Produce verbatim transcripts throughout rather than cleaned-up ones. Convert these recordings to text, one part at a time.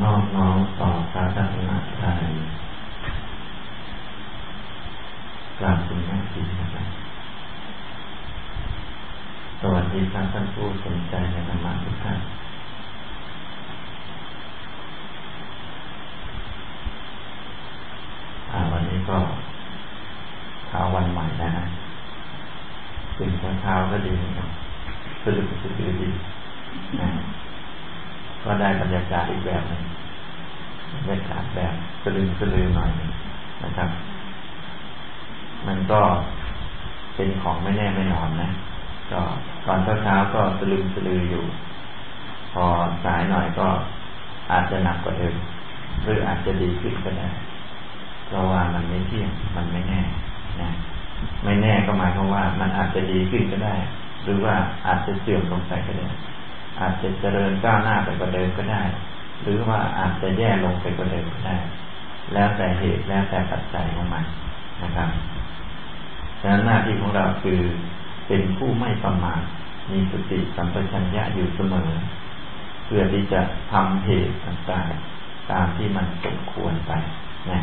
นอบน้อมต่อพระรัตนตรัยกราบคุณแม่ชีนะครับสวัสดีครับท่านผู้สนใจในธรรมะทุกท่านวันนี้ก็เช้าวันใหม่แล้วนะตื่นเช้าก็ดีนะครับสนุกสนุกดีนะก็ได้บรรยากาศอีกแบบนึงบรรยากาศแบบสลืมสลือหน่อยนะครับมันก็เป็นของไม่แน่ไม่นอนนะก็ตอนเช้าๆก็สลืมสลืออยู่พอสายหน่อยก็อาจจะหนักกว่าเดิมหรืออาจจะดีขึ้นก็ได้เพราะว่ามันไม่เที่ยงมันไม่แน่นะไม่แน่ก็หมายความว่ามันอาจจะดีขึ้นก็ได้หรือว่าอาจจะเสื่อมลงไปก็ได้อาจจะเจริญก้าวหน้าไปกว่าเดิมก็ได้หรือว่าอาจจะแย่ลงไปกว่าเดิมก็ได้แล้วแต่เหตุแล้วแต่ปัจจัยของมันนะครับฉะนั้นหน้าที่ของเราคือเป็นผู้ไม่ประมาทมีสติสัมปชัญญะอยู่เสมอเพื่อที่จะทำเหตุต่างๆตามที่มันสมควรไปนะ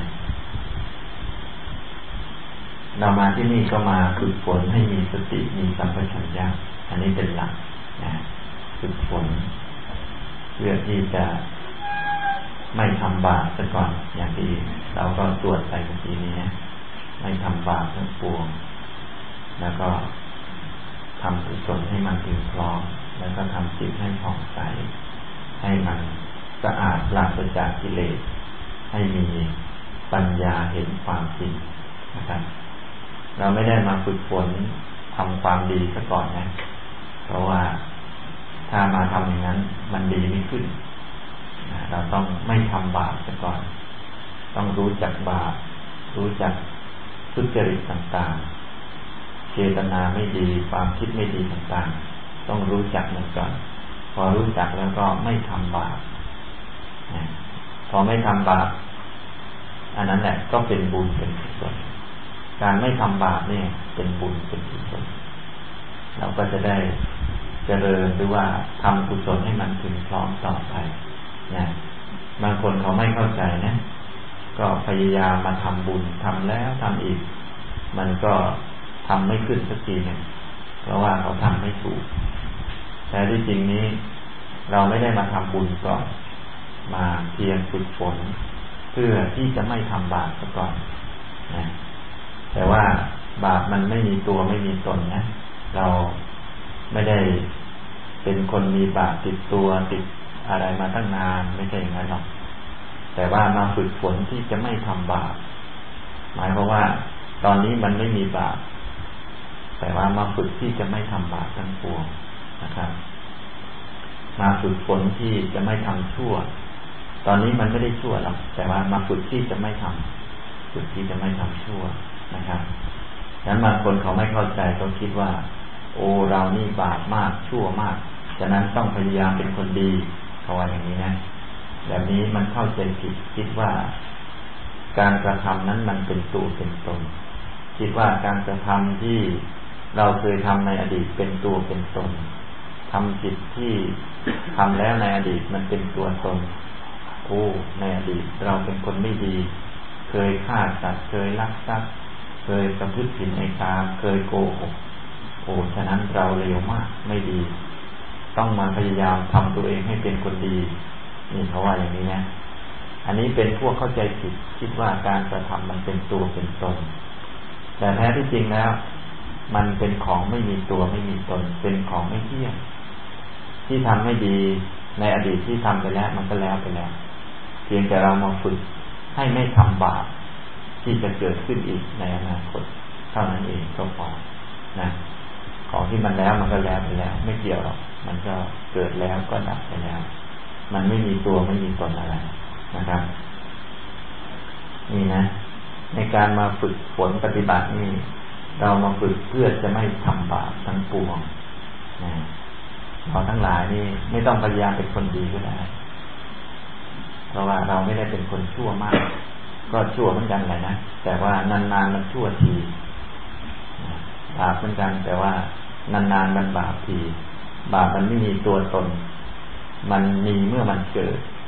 เรามาที่นี่ก็มาฝึกฝนให้มีสติมีสัมปชัญญะอันนี้เป็นหลักนะฝึกฝนเพื่อที่จะไม่ทำบาปซะก่อนอย่างที่เราก็ตรวจไปเมื่อกี้นี้นะไม่ทำบาปทั้งปวงแล้วก็ทำกุศลให้มันถึงพร้อมแล้วก็ทำจิตให้ผ่องใสให้มันสะอาดปราศจากกิเลสให้มีปัญญาเห็นความจริงนะครับเราไม่ได้มาฝึกฝนทำความดีซะก่อนนะเพราะว่าถ้ามาทำอย่างนั้นมันดีไม่ขึ้นเราต้องไม่ทำบาปซะก่อนต้องรู้จักบาปรู้จักทุจริตต่างๆเจตนาไม่ดีความคิดไม่ดีต่างๆต้องรู้จักมันก่อนพอรู้จักแล้วก็ไม่ทำบาปพอไม่ทำบาปอันนั้นแหละก็เป็นบุญเป็นกุศลการไม่ทำบาปเนี่ยเป็นบุญเป็นกุศลเราก็จะได้เจริญหรือว่าทำกุศลให้มันถึงพร้อมต่อไปนะบางคนเขาไม่เข้าใจนะก็พยายามมาทำบุญทำแล้วทำอีกมันก็ทำไม่ขึ้นสักทีนึงเพราะว่าเขาทำไม่ถูกแต่ที่จริงนี้เราไม่ได้มาทำบุญก่อนมาเพียรฝึกฝนเพื่อที่จะไม่ทำบาปซะก่อนนะแต่ว่าบาปมันไม่มีตัวไม่มีตนนะเราไม่ได้เป็นคนมีบาปติดตัวติดอะไรมาตั้งนานไม่ใช่อย่างนั้นหรอกแต่ว่ามาฝึกฝนที่จะไม่ทำบาปหมายความว่าตอนนี้มันไม่มีบาปแต่ว่ามาฝึกที่จะไม่ทำบาปทั้งปวงนะครับมาฝึกฝนที่จะไม่ทำชั่วตอนนี้มันไม่ได้ชั่วหรอกแต่ว่ามาฝึกที่จะไม่ทำฝึกที่จะไม่ทำชั่วนะครับฉะนั้นบางคนเขาไม่เข้าใจเขาคิดว่าโอ้เรานี่บาปมากชั่วมากฉะนั้นต้องพยายามเป็นคนดีเขาว่าอย่างนี้นะแบบนี้มันเข้าใจผิดคิดว่าการกระทำนั้นมันเป็นตัวเป็นตนคิดว่าการกระทำที่เราเคยทำในอดีตเป็นตัวเป็นตนทำจิตที่ทำแล้วในอดีตมันเป็นตัวตนโอ้ในอดีตเราเป็นคนไม่ดีเคยฆ่าสัตว์เคยลักทรัพย์เคยประพฤติผิดในกามเคยโกหกโอ้ฉะนั้นเราเลวมากไม่ดีต้องมาพยายามทำตัวเองให้เป็นคนดีนี่เขาว่าอย่างนี้นะอันนี้เป็นพวกเข้าใจผิดคิดว่าการกระทำมันเป็นตัวเป็นตนแต่แท้ที่จริงแล้วมันเป็นของไม่มีตัวไม่มีตนเป็นของไม่เที่ยงที่ทำไม่ดีในอดีตที่ทำไปแล้วมันก็แล้วไปแล้วเพียงแต่เรามาฝึกให้ไม่ทำบาปที่จะเกิดขึ้นอีกในอนาคตเท่านั้นเองก็พอนะของที่มันแล้วมันก็แล้วไปแล้วไม่เกี่ยวหรอกมันก็เกิดแล้วก็ดับไปแล้วมันไม่มีตัวไม่มีตนอะไรนะครับนี่นะในการมาฝึกฝนปฏิบัตินี่เรามาฝึกเพื่อจะไม่ทำบาปทั้งปวงนะเราทั้งหลายนี่ไม่ต้องพยายามเป็นคนดีก็ได้เพราะว่าเราไม่ได้เป็นคนชั่วมากก็ชั่วเหมือนกันแหละนะแต่ว่านานๆมันชั่วทีบาปเหมือนกันแต่ว่านานๆมันบาปทีบาปมันไม่มีตัวตนมันมีเมื่อมันเกิด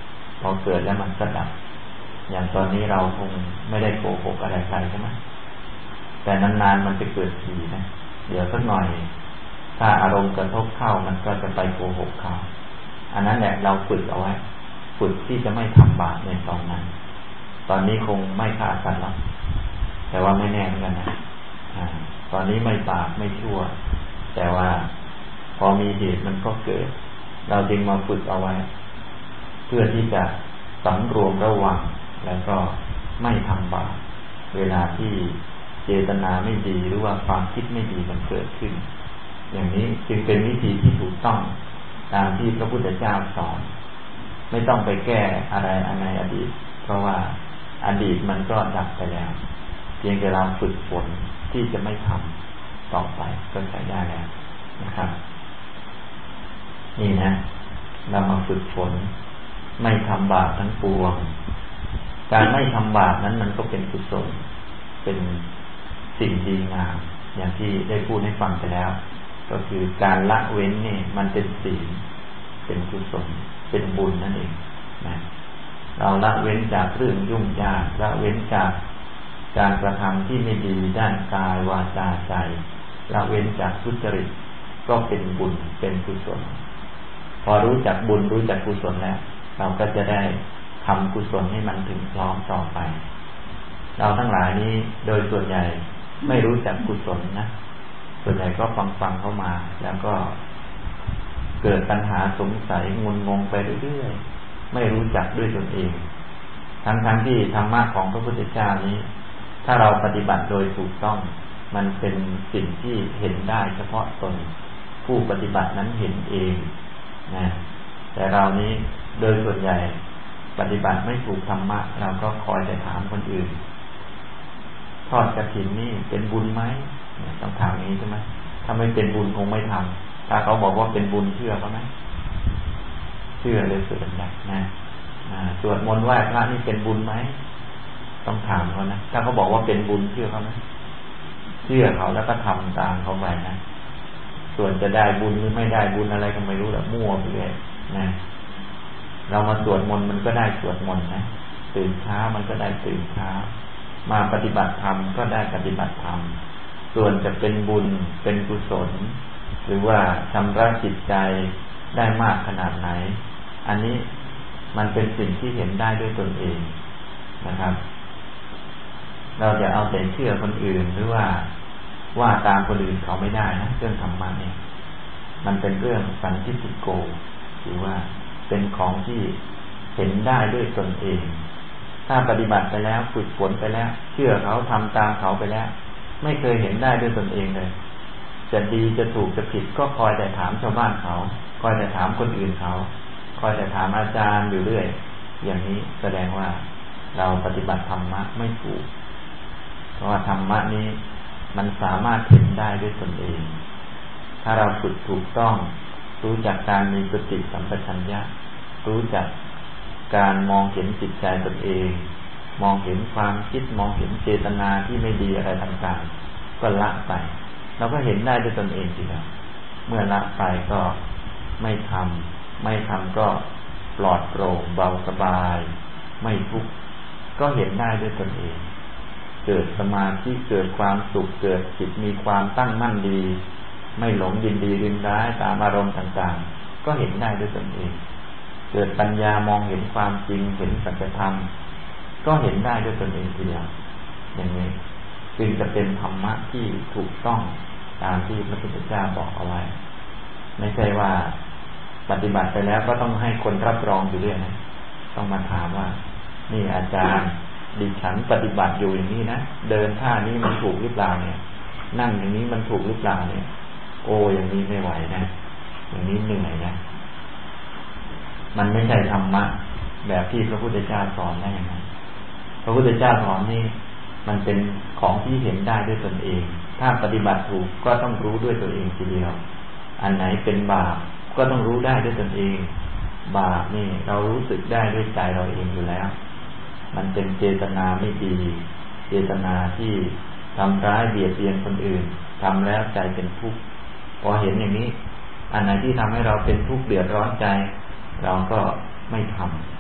พอเกิดแล้วมันก็ดับอย่างตอนนี้เราคงไม่ได้โกหกอะไรใครใช่ไหมแต่นานๆมันจะเกิดทีนะเดี๋ยวสักหน่อยถ้าอารมณ์กระทบเข้ามันก็จะไปโกหกเขาอันนั้นแหละเราฝึกเอาไว้ฝึกที่จะไม่ทำบาปในตอนนั้นตอนนี้คงไม่ฆ่าสัตว์หรอกแต่ว่าไม่แน่เหมือนกันนะอ่าตอนนี้ไม่บาปไม่ชั่วแต่ว่าพอมีเหตุมันก็เกิดเราจึงมาฝึกเอาไว้เพื่อที่จะสำรวมระวังแล้วก็ไม่ทำบาปเวลาที่เจตนาไม่ดีหรือว่าความคิดไม่ดีมันเกิดขึ้นอย่างนี้จึงเป็นวิธีที่ถูกต้องตามที่พระพุทธเจ้าสอนไม่ต้องไปแก้อะไรในอดีตเพราะว่าอดีตมันก็ดับไปแล้วเพียงแต่เราฝึกฝนที่จะไม่ทำต่อไปก็ใช้ได้แล้วนะครับนี่นะเรามาฝึกฝนไม่ทำบาปทั้งปวงการไม่ทำบาปนั้นมันก็เป็นกุศลเป็นสิ่งดีงามอย่างที่ได้พูดให้ฟังไปแล้วก็คือการละเว้นนี่มันเป็นศีลเป็นกุศลเป็นบุญนั่นเองนะเราละเว้นจากเรื่องยุ่งยากละเว้นจากการกระทำที่ไม่ดีด้านกายวาจาใจละเว้นจากทุจริตก็เป็นบุญเป็นกุศลพอรู้จักบุญรู้จักกุศลแล้วเราก็จะได้ทำกุศลให้มันถึงพร้อมต่อไปเราทั้งหลายนี้โดยส่วนใหญ่ไม่รู้จักกุศลนะส่วนใหญ่ก็ฟังฟังเข้ามาแล้วก็เกิดปัญหาสงสัยงุนงงไปเรื่อยๆไม่รู้จักด้วยตนเองทั้งๆ ท, ที่ธรรมะของพระพุทธเจ้านี้ถ้าเราปฏิบัติโดยถูกต้องมันเป็นสิ่งที่เห็นได้เฉพาะตนผู้ปฏิบัตินั้นเห็นเองนะแต่เรานี้โดยส่วนใหญ่ปฏิบัติไม่ถูกธรรมะเราก็คอยจะถามคนอื่นทอดกฐินนี่เป็นบุญไหมต้องถามนี้ใช่ไหมถ้าไม่เป็นบุญคงไม่ทำถ้าเขาบอกว่าเป็นบุญเชื่อเขาไหมเชื่อเลยสุดนะนะสวดมนต์ไหว้พระนี่เป็นบุญไหมต้องถามเขานะถ้าเขาบอกว่าเป็นบุญเชื่อเขาไหมเชื่อเขาแล้วก็ทำตามเขาไปนะส่วนจะได้บุญหรือไม่ได้บุญอะไรก็ไม่รู้แหละมั่วไปเลยนะเรามาสวดมนต์มันก็ได้สวดมนต์นะตื่นเช้ามันก็ได้ตื่นเช้ามาปฏิบัติธรรมก็ได้ปฏิบัติธรรมส่วนจะเป็นบุญเป็นกุศลหรือว่าชำระจิตใจได้มากขนาดไหนอันนี้มันเป็นสิ่งที่เห็นได้ด้วยตนเองนะครับเราจะเอาแต่เชื่อคนอื่นหรือว่าว่าตามคนอื่นเขาไม่ได้นะเรื่องธรรมะเนี่ยมันเป็นเรื่องสันทิฏฐิโกหรือว่าเป็นของที่เห็นได้ด้วยตนเองถ้าปฏิบัติไปแล้วฝึกฝนไปแล้วเชื่อเขาทำตามเขาไปแล้วไม่เคยเห็นได้ด้วยตนเองเลยจะดีจะถูกจะผิดก็คอยแต่ถามชาวบ้านเขาคอยแต่ถามคนอื่นเขาคอยแต่ถามอาจารย์อยู่เรื่อยอย่างนี้แสดงว่าเราปฏิบัติธรรมะไม่ถูกเพราะว่าธรรมะนี้มันสามารถเห็นได้ด้วยตนเองถ้าเราฝึกถูกต้องรู้จักการมีสติสัมปชัญญะรู้จักการมองเห็นจิตใจตนเองมองเห็นความคิดมองเห็นเจตนาที่ไม่ดีอะไรต่างๆก็ละไปเราก็เห็นได้ด้วยตนเองทีเดียวเมื่อละไปก็ไม่ทำไม่ทำก็ปลอดโปร่งเบาสบายไม่ทุกข์ก็เห็นได้ด้วยตนเองเกิดสมาธิเกิดความสุขเกิดจิตมีความตั้งมั่นดีไม่หลงยินดียินร้ายตามอารมณ์ต่างๆก็เห็นได้ด้วยตนเองเกิดปัญญามองเห็นความจริงเห็นสัจธรรมก็เห็นได้ด้วยตนเองทีเดียวอย่างนี้จึงจะเป็นธรรมะที่ถูกต้องตามที่พระพุทธเจ้าบอกเอาไว้ไม่ใช่ว่าปฏิบัติไปแล้วก็ต้องให้คนรับรองอยู่เรื่อยนะต้องมาถามว่านี่อาจารย์ดิฉันปฏิบัติอยู่อย่างนี้นะเดินท่านี้มันถูกหรือเปล่าเนี่ยนั่งอย่างนี้มันถูกหรือเปล่าเนี่ยโอ้อย่างนี้ไม่ไหวนะอย่างนี้เหนื่อยนะมันไม่ใช่ธรรมะแบบที่พระพุทธเจ้าสอนได้ยังไงพระพุทธเจ้าสอนนี่มันเป็นของที่เห็นได้ด้วยตนเองถ้าปฏิบัติถูกก็ต้องรู้ด้วยตัวเองทีเดียวอันไหนเป็นบาปก็ต้องรู้ได้ด้วยตนเองบาปนี่เรารู้สึกได้ด้วยใจเราเองอยู่แล้วมันเป็นเจตนาไม่ดีเจตนาที่ทำร้ายเบียดเบียนคนอื่นทำแล้วใจเป็นทุกข์พอเห็นอย่างนี้อันไหนที่ทำให้เราเป็นทุกข์เดือดร้อนใจเราก็ไม่ท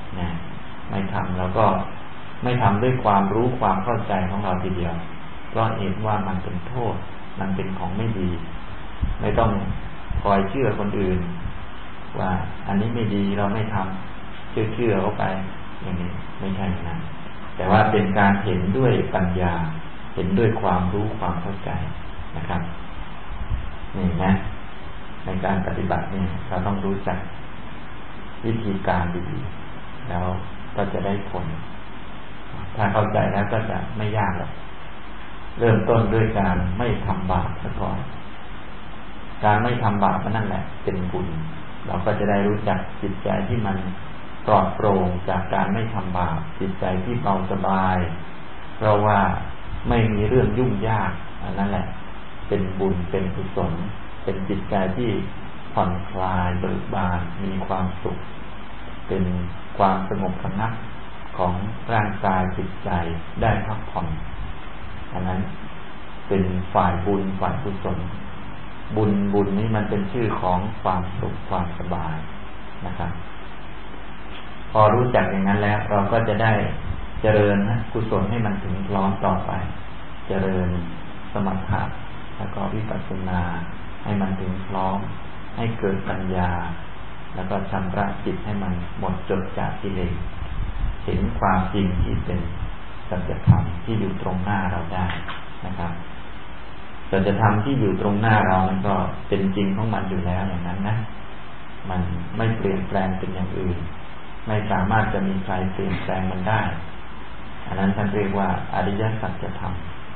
นะไม่ทำแล้วก็ไม่ทำด้วยความรู้ความเข้าใจของเราทีเดียวเพราะเห็นว่ามันเป็นโทษมันเป็นของไม่ดีไม่ต้องคอยเชื่อคนอื่นว่าอันนี้ไม่ดีเราไม่ทำเชื่อเชื่อเข้าไปอย่างนี้ไม่ใช่อย่างนั้นแต่ว่าเป็นการเห็นด้วยปัญญาเห็นด้วยความรู้ความเข้าใจนะครับนี่นะในการปฏิบัติเนี่ยเราต้องรู้จักวิธีการดีๆแล้วก็จะได้ผลถ้าเข้าใจแล้วก็จะไม่ยากหรอกเริ่มต้นด้วยการไม่ทำบาปซะก่อนการไม่ทำบาปนั่นแหละเป็นบุญเราก็จะได้รู้จักจิตใจที่มันปลอดโปร่งจากการไม่ทำบาปจิตใจที่เบาสบายเพราะว่าไม่มีเรื่องยุ่งยากอันนั้นแหละเป็นบุญเป็นกุศลเป็นจิตใจที่ผ่อนคลายเบิกบานมีความสุขเป็นความสงบระงับของร่างกายจิตใจได้พักผ่อนอันนั้นเป็นฝ่ายบุญฝ่ายกุศลบุญบุญนี้มันเป็นชื่อของความสุขความสบายนะครับพอรู้จักอย่างนั้นแล้วเราก็จะได้เจริญนะกุศลให้มันถึงพร้อมต่อไปเจริญสมถะแล้วก็วิปัสสนาให้มันถึงพร้อมให้เกิดปัญญาแล้วก็ชำระจิตให้มันหมดจดจากกิเลสเห็นความจริงที่เป็นสัจธรรมที่อยู่ตรงหน้าเราได้นะครับสัจธรรมที่อยู่ตรงหน้าเรามันก็เป็นจริงของมันอยู่แล้วอย่างนั้นนะมันไม่เปลี่ยนแปลงเป็นอย่างอื่นไม่สามารถจะมีใครเปลี่ยนแปลงมันได้อันนั้นท่านเรียกว่าอริยสัจธรรม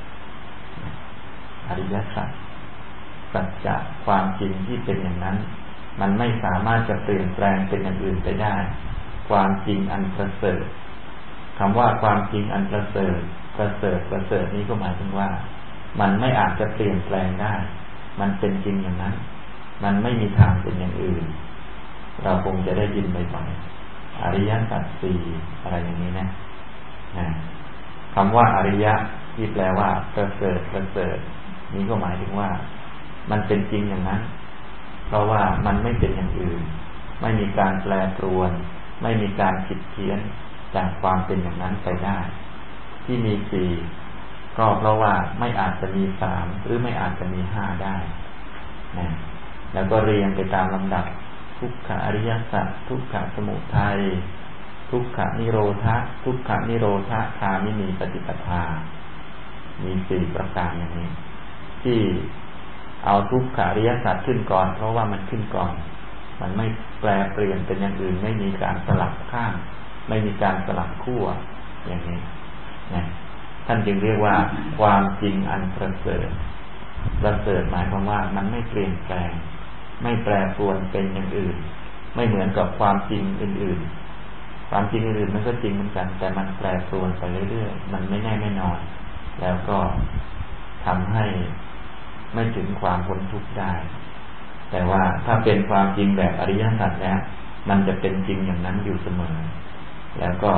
อริยสัจสัจจะความจริงที่เป็นอย่างนั้นมันไม่สามารถจะเปลี่ยนแปลงเป็นอย่างอื่นไปได้ความจริงอันประเสริฐคำว่าความจริงอันประเสริฐประเสริฐประเสริฐนี้ก็หมายถึงว่ามันไม่อาจจะเปลี่ยนแปลงได้มันเป็นจริงอย่างนั้นมันไม่มีทางเป็นอย่างอื่นเราคงจะได้ยินบ่อยๆอริยสัจสี่อะไรอย่างนี้นะคำว่าอริยะที่แปลว่าประเสริฐประเสริฐนี้ก็หมายถึงว่ามันเป็นจริงอย่างนั้นเพราะว่ามันไม่เป็นอย่างอื่นไม่มีการแปรปรวนไม่มีการผิดเพี้ยนจากความเป็นอย่างนั้นไปได้ที่มีสี่ก็เพราะว่าไม่อาจจะมีสามหรือไม่อาจจะมีห้าได้นะแล้วก็เรียงไปตามลำดับทุกขอริยสัจทุกขสมุทัยทุกขนิโรธะทุกขนิโรธะคามินีปฏิปทามีสี่ประการอย่างนี้ที่เอาทุกขอริยสัจขึ้นก่อนเพราะว่ามันขึ้นก่อนมันไม่แปรเปลี่ยนเป็นอย่างอื่นไม่มีการสลับข้างไม่มีการสลับขั้วอย่างนี้นะท่านจึงเรียกว่าความจริงอันประเสริฐประเสริฐหมายความว่ามันไม่เปลี่ยนแปลงไม่แปรปรวนเป็นอย่างอื่นไม่เหมือนกับความจริงอื่นๆความจริงอื่นๆมันก็จริงเหมือนกันแต่มันแปรปรวนไปเรื่อยๆมันไม่แน่ไม่นอนแล้วก็ทำให้ไม่ถึงความพ้นทุกข์ได้แต่ว่าถ้าเป็นความจริงแบบอริยสัจแล้วมันจะเป็นจริงอย่างนั้นอยู่เสมอแล้วก็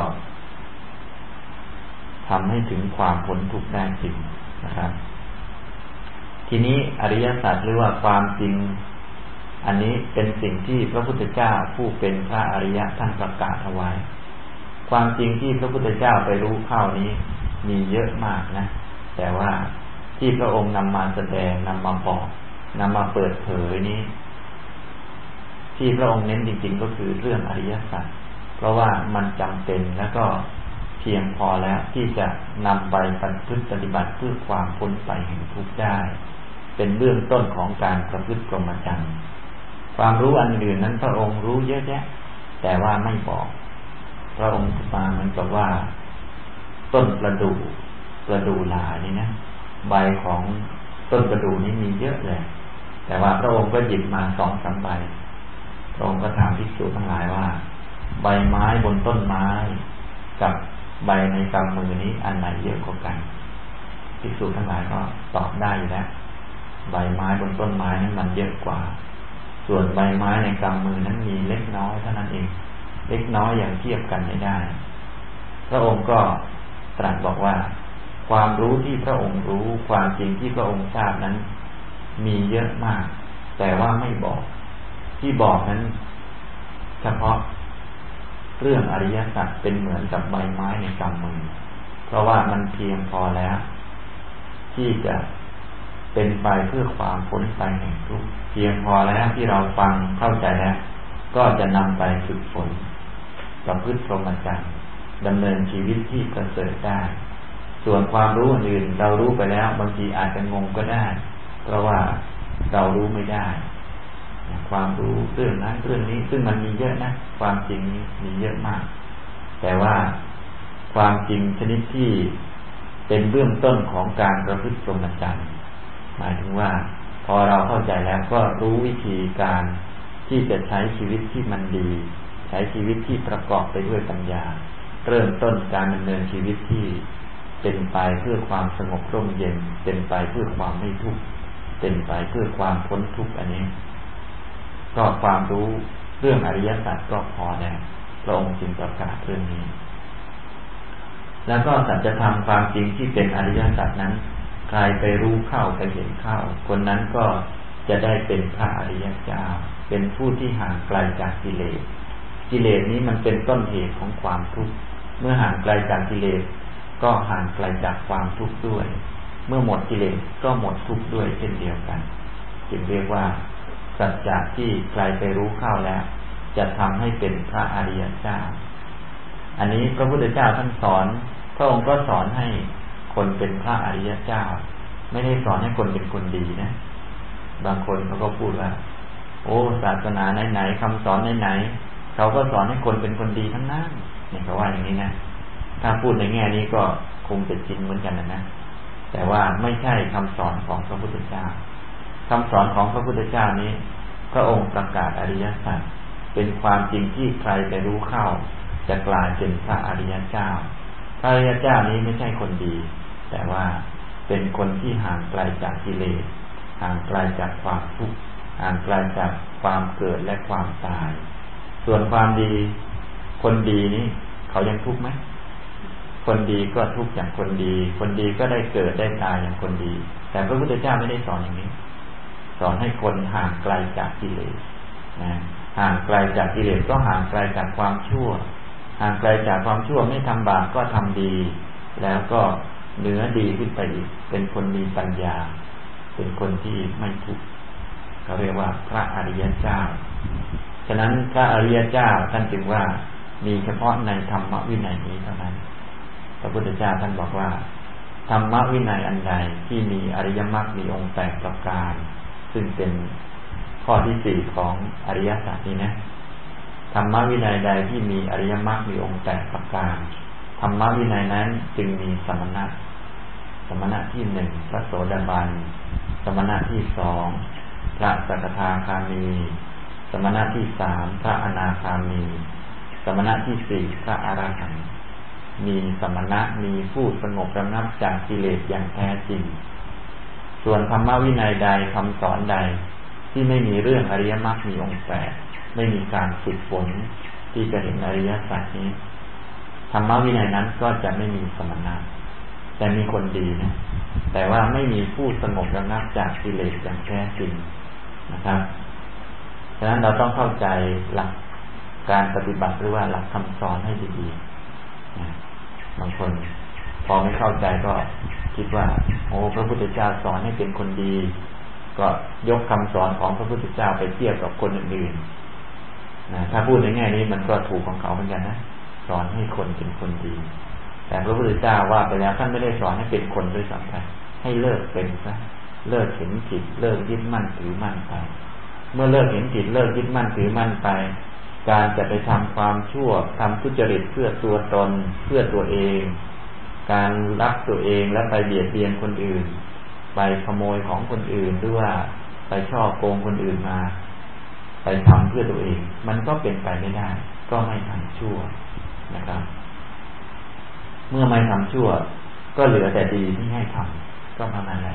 ทำให้ถึงความพ้นทุกข์ได้จริงนะครับทีนี้อริยสัจหรือว่าความจริงอันนี้เป็นสิ่งที่พระพุทธเจ้าผู้เป็นพระอริยะท่านประกาศเอาไว้ความจริงที่พระพุทธเจ้าไปรู้เข้านี้มีเยอะมากนะแต่ว่าที่พระองค์นำมาแสดงนำมาบอกนำมาเปิดเผยนี้ที่พระองค์เน้นจริงๆก็คือเรื่องอริยสัจเพราะว่ามันจำเป็นแล้วก็เพียงพอแล้วที่จะนำไปปฏิบัติเพื่อความพ้นไปแห่งทุกข์ได้เป็นเบื้องต้นของการประพฤติพรหมจรรย์ความรู้อันอื่นนั้นพระองค์รู้เยอะแยะแต่ว่าไม่บอกพระองค์มาเหมือนกับว่าต้นประดู่ประดู่ลานี่นะใบของต้นประดู่นี้มีเยอะเลยแต่ว่าพระองค์ก็หยิบมาสองสามใบพระองค์ก็ถามภิกษุทั้งหลายว่าใบไม้บนต้นไม้กับใบในกำมือนี้อันไหนเยอะกว่ากันภิกษุทั้งหลายก็ตอบได้อยู่แล้วใบไม้บนต้นไม้นั้นมันเยอะกว่าส่วนใบไม้ในกำมือนั้นมีเล็กน้อยเท่านั้นเองเล็กน้อยอย่างเทียบกันไม่ได้พระองค์ก็ตรัสบอกว่าความรู้ที่พระองค์รู้ความจริงที่พระองค์ทราบนั้นมีเยอะมากแต่ว่าไม่บอกที่บอกนั้นเฉพาะเรื่องอริยสัจเป็นเหมือนกับใบไม้ในกำมือเพราะว่ามันเพียงพอแล้วที่จะเป็นไปเพื่อความพ้นไปแห่งทุกข์เพียงพอแล้วที่เราฟังเข้าใจแล้วก็จะนำไปฝึกฝนประพฤติพรหมจรรย์ดำเนินชีวิตที่ประเสริฐได้ส่วนความรู้อื่นเรารู้ไปแล้วบางทีอาจจะงงก็ได้เพราะว่าเรารู้ไม่ได้ความรู้เรื่องนั้นเรื่องนี้ซึ่งมันมีเยอะนะความจริงนี้มีเยอะมากแต่ว่าความจริงชนิดที่เป็นเบื้องต้นของการประพฤติพรหมจรรย์หมายถึงว่าพอเราเข้าใจแล้วก็รู้วิธีการที่จะใช้ชีวิตที่มันดีใช้ชีวิตที่ประกอบไปด้วยปัญญาเริ่มต้นการดำเนินชีวิตที่เป็นไปเพื่อความสงบร่มเย็นเป็นไปเพื่อความไม่ทุกข์เป็นไปเพื่อความพ้นทุกข์อันนี้ก็ความรู้เรื่องอริยสัจก็พอแล้วพระองค์จึงประกาศเรื่องนี้แล้วก็สัจธรรมความจริงที่เป็นอริยสัจนั้นใครไปรู้เข้าไปเห็นเข้าคนนั้นก็จะได้เป็นพระอริยเจ้าเป็นผู้ที่ห่างไกลจากกิเลสกิเลสนี้มันเป็นต้นเหตุของความทุกข์เมื่อห่างไกลจากกิเลสก็ห่างไกลจากความทุกข์ด้วยเมื่อหมดกิเลสก็หมดทุกข์ด้วยเช่นเดียวกันจึงเรียกว่าสัจจะที่ใครไปรู้เข้าแล้วจะทำให้เป็นพระอริยเจ้าอันนี้พระพุทธเจ้าท่านสอนพระองค์ก็สอนให้คนเป็นพระอริยเจ้าไม่ได้สอนให้คนเป็นคนดีนะบางคนเขาก็พูดว่าโอ้ศาสนาไหนๆคำสอนไหนๆเขาก็สอนให้คนเป็นคนดีทั้งนั้นเนี่ยเขาว่าอย่างนี้นะถ้าพูดในแง่นี้ก็คงจะจริงเหมือนกันนะนะแต่ว่าไม่ใช่คำสอนของพระพุทธเจ้าคำสอนของพระพุทธเจ้านี้พระองค์ประกาศอริยสัจเป็นความจริงที่ใครไปรู้เข้าจะกลายเป็นพระอริยเจ้าพระอริยเจ้านี้ไม่ใช่คนดีแต่ว่าเป็นคนที่ห่างไกลจากกิเลสห่างไกลจากความทุกข์ห่างไกลจากความเกิดและความตายส่วนความดีคนดีนี้เขายังทุกข์ไหมคนดีก็ทุกข์อย่างคนดีคนดีก็ได้เกิดได้ตายอย่างคนดีแต่พระพุทธเจ้าไม่ได้สอนอย่างนี้สอนให้คนห่างไกลจากกิเลสนะห่างไกลจากกิเลสก็ห่างไกลจากความชั่วห่างไกลจากความชั่วไม่ทำบาปก็ทำดีแล้วก็เหนือดีขึ้นไปอีกเป็นคนมีปัญญาเป็นคนที่ไม่ทุกข์เขาเรียกว่าพระอริยเจ้าฉะนั้นพระอริยเจ้าท่านจึงว่ามีเฉพาะในธรรมวินัยนี้เท่านั้นพระพุทธเจ้าท่านบอกว่าธรรมวินัยอันใดที่มีอริยมรรคมีองค์แปดประการซึ่งเป็นข้อที่สี่ของอริยสัจนี้นะธรรมวินัยใดที่มีอริยมรรคมีองค์แปดประการธรรมวินัยนั้นจึงมีสมณะสมณะที่หนึ่งพระโสดาบันสมณะที่สองพระสกทาคามีสมณะที่สามพระอนาคามีสมณะที่สี่พระอรหันต์มีสมณะมีผู้สงบระงับจากกิเลสอย่างแท้จริงส่วนธรรมวินัยใดคำสอนใดที่ไม่มีเรื่องอริยมรรคมีองค์แปดไม่มีการฝึกฝนที่จะเห็นอริยสัจนี้ธรรมวินัยนั้นก็จะไม่มีสมณะแต่มีคนดีนะแต่ว่าไม่มีผู้สงบระงับจากกิเลสอย่างแท้จริงนะครับฉะนั้นเราต้องเข้าใจหลักการปฏิบัติหรือว่าหลักคำสอนให้ดีๆนะบางคนพอไม่เข้าใจก็คิดว่าโอ้พระพุทธเจ้าสอนให้เป็นคนดีก็ยกคำสอนของพระพุทธเจ้าไปเทียบกับคนอื่นๆนะถ้าพูดในแง่นี้มันก็ถูกของเขาเหมือนกันนะสอนให้คนเป็นคนดีแต่พระพุทธเจ้าว่าไปแล้วท่านไม่ได้สอนให้เป็นคนด้วยซ้ำไปให้เลิกเป็นซะเลิกเห็นผิดเลิกยึดมั่นถือมั่นไปเมื่อเลิกเห็นผิดเลิกยึดมั่นถือมั่นไปการจะไปทำความชั่วทำทุจริตเพื่อตัวตนเพื่อตัวเองการรักตัวเองและไปเบียดเบียนคนอื่นไปขโมยของคนอื่นหรือว่าไปฉ้อโกงคนอื่นมาไปทำเพื่อตัวเองมันก็เป็นไปไม่ได้ก็ไม่ทำชั่วนะครับเมื่อไม่ทำชั่วก็เหลือแต่ดีที่ให้ทำก็เท่านั้นแหละ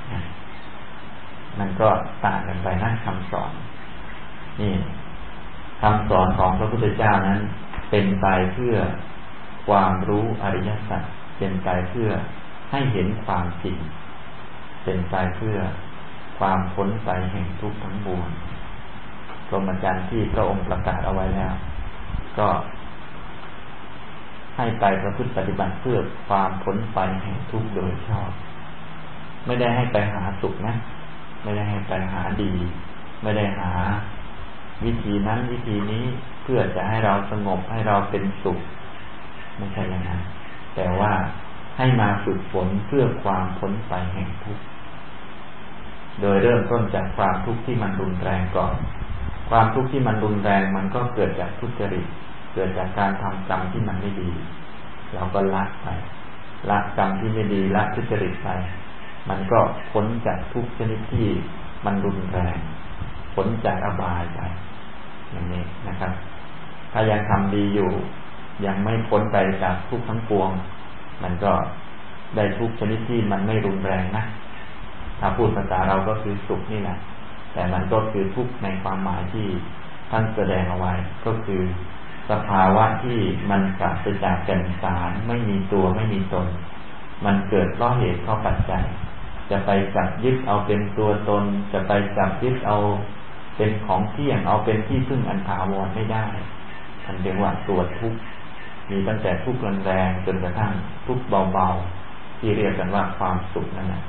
มันก็ต่างกันไปนะคำสอนนี่คำสอนของพระพุทธเจ้านั้นเป็นไปเพื่อความรู้อริยสัจเป็นไปเพื่อให้เห็นความจริงเป็นไปเพื่อความพ้นไปแห่งทุกข์ทั้งปวงพรหมจรรย์ที่พระองค์ประกาศเอาไว้แล้วก็ให้ไปประพฤติปฏิบัติเพื่อความพ้นไปแห่งทุกข์โดยชอบไม่ได้ให้ไปหาสุขนะไม่ได้ให้ไปหาดีไม่ได้หาวิธีนั้นวิธีนี้เพื่อจะให้เราสงบให้เราเป็นสุขไม่ใช่อย่างนั้นแต่ว่าให้มาฝึกฝนเพื่อความพ้นไปแห่งทุกข์โดยเริ่มต้นจากความทุกข์ที่มันรุนแรงก่อนความทุกข์ที่มันรุนแรงมันก็เกิดจากทุจริตเกิดจากการทำกรรมที่มันไม่ดีเราก็ละไปละกรรมที่ไม่ดีละทุจริตไปมันก็พ้นจากทุกชนิดที่มันรุนแรงพ้นจากอบายไปอย่างนี้นะครับถ้ายังทำดีอยู่ยังไม่พ้นไปจากทุกข์ทั้งปวงมันก็ได้ทุกชนิดที่มันไม่รุนแรงนะถ้าพูดภาษาเราก็คือสุขนี่แหละแต่มันก็คือทุกข์ในความหมายที่ท่านแสดงเอาไว้ก็คือสภาวะที่มันปราศจากแก่นสารไม่มีตัวไม่มีตนมันเกิดเพราะเหตุเพราะปัจจัยจะไปจับยึดเอาเป็นตัวตนจะไปจับยึดเอาเป็นของเที่ยงเอาเป็นที่พึ่งอันถาวรไม่ได้ท่านเรียกว่าตัวทุกข์มีตั้งแต่ทุกข์แรงๆจนกระทั่งทุกข์เบาๆที่เรียกกันว่าความสุขนั่นแหละ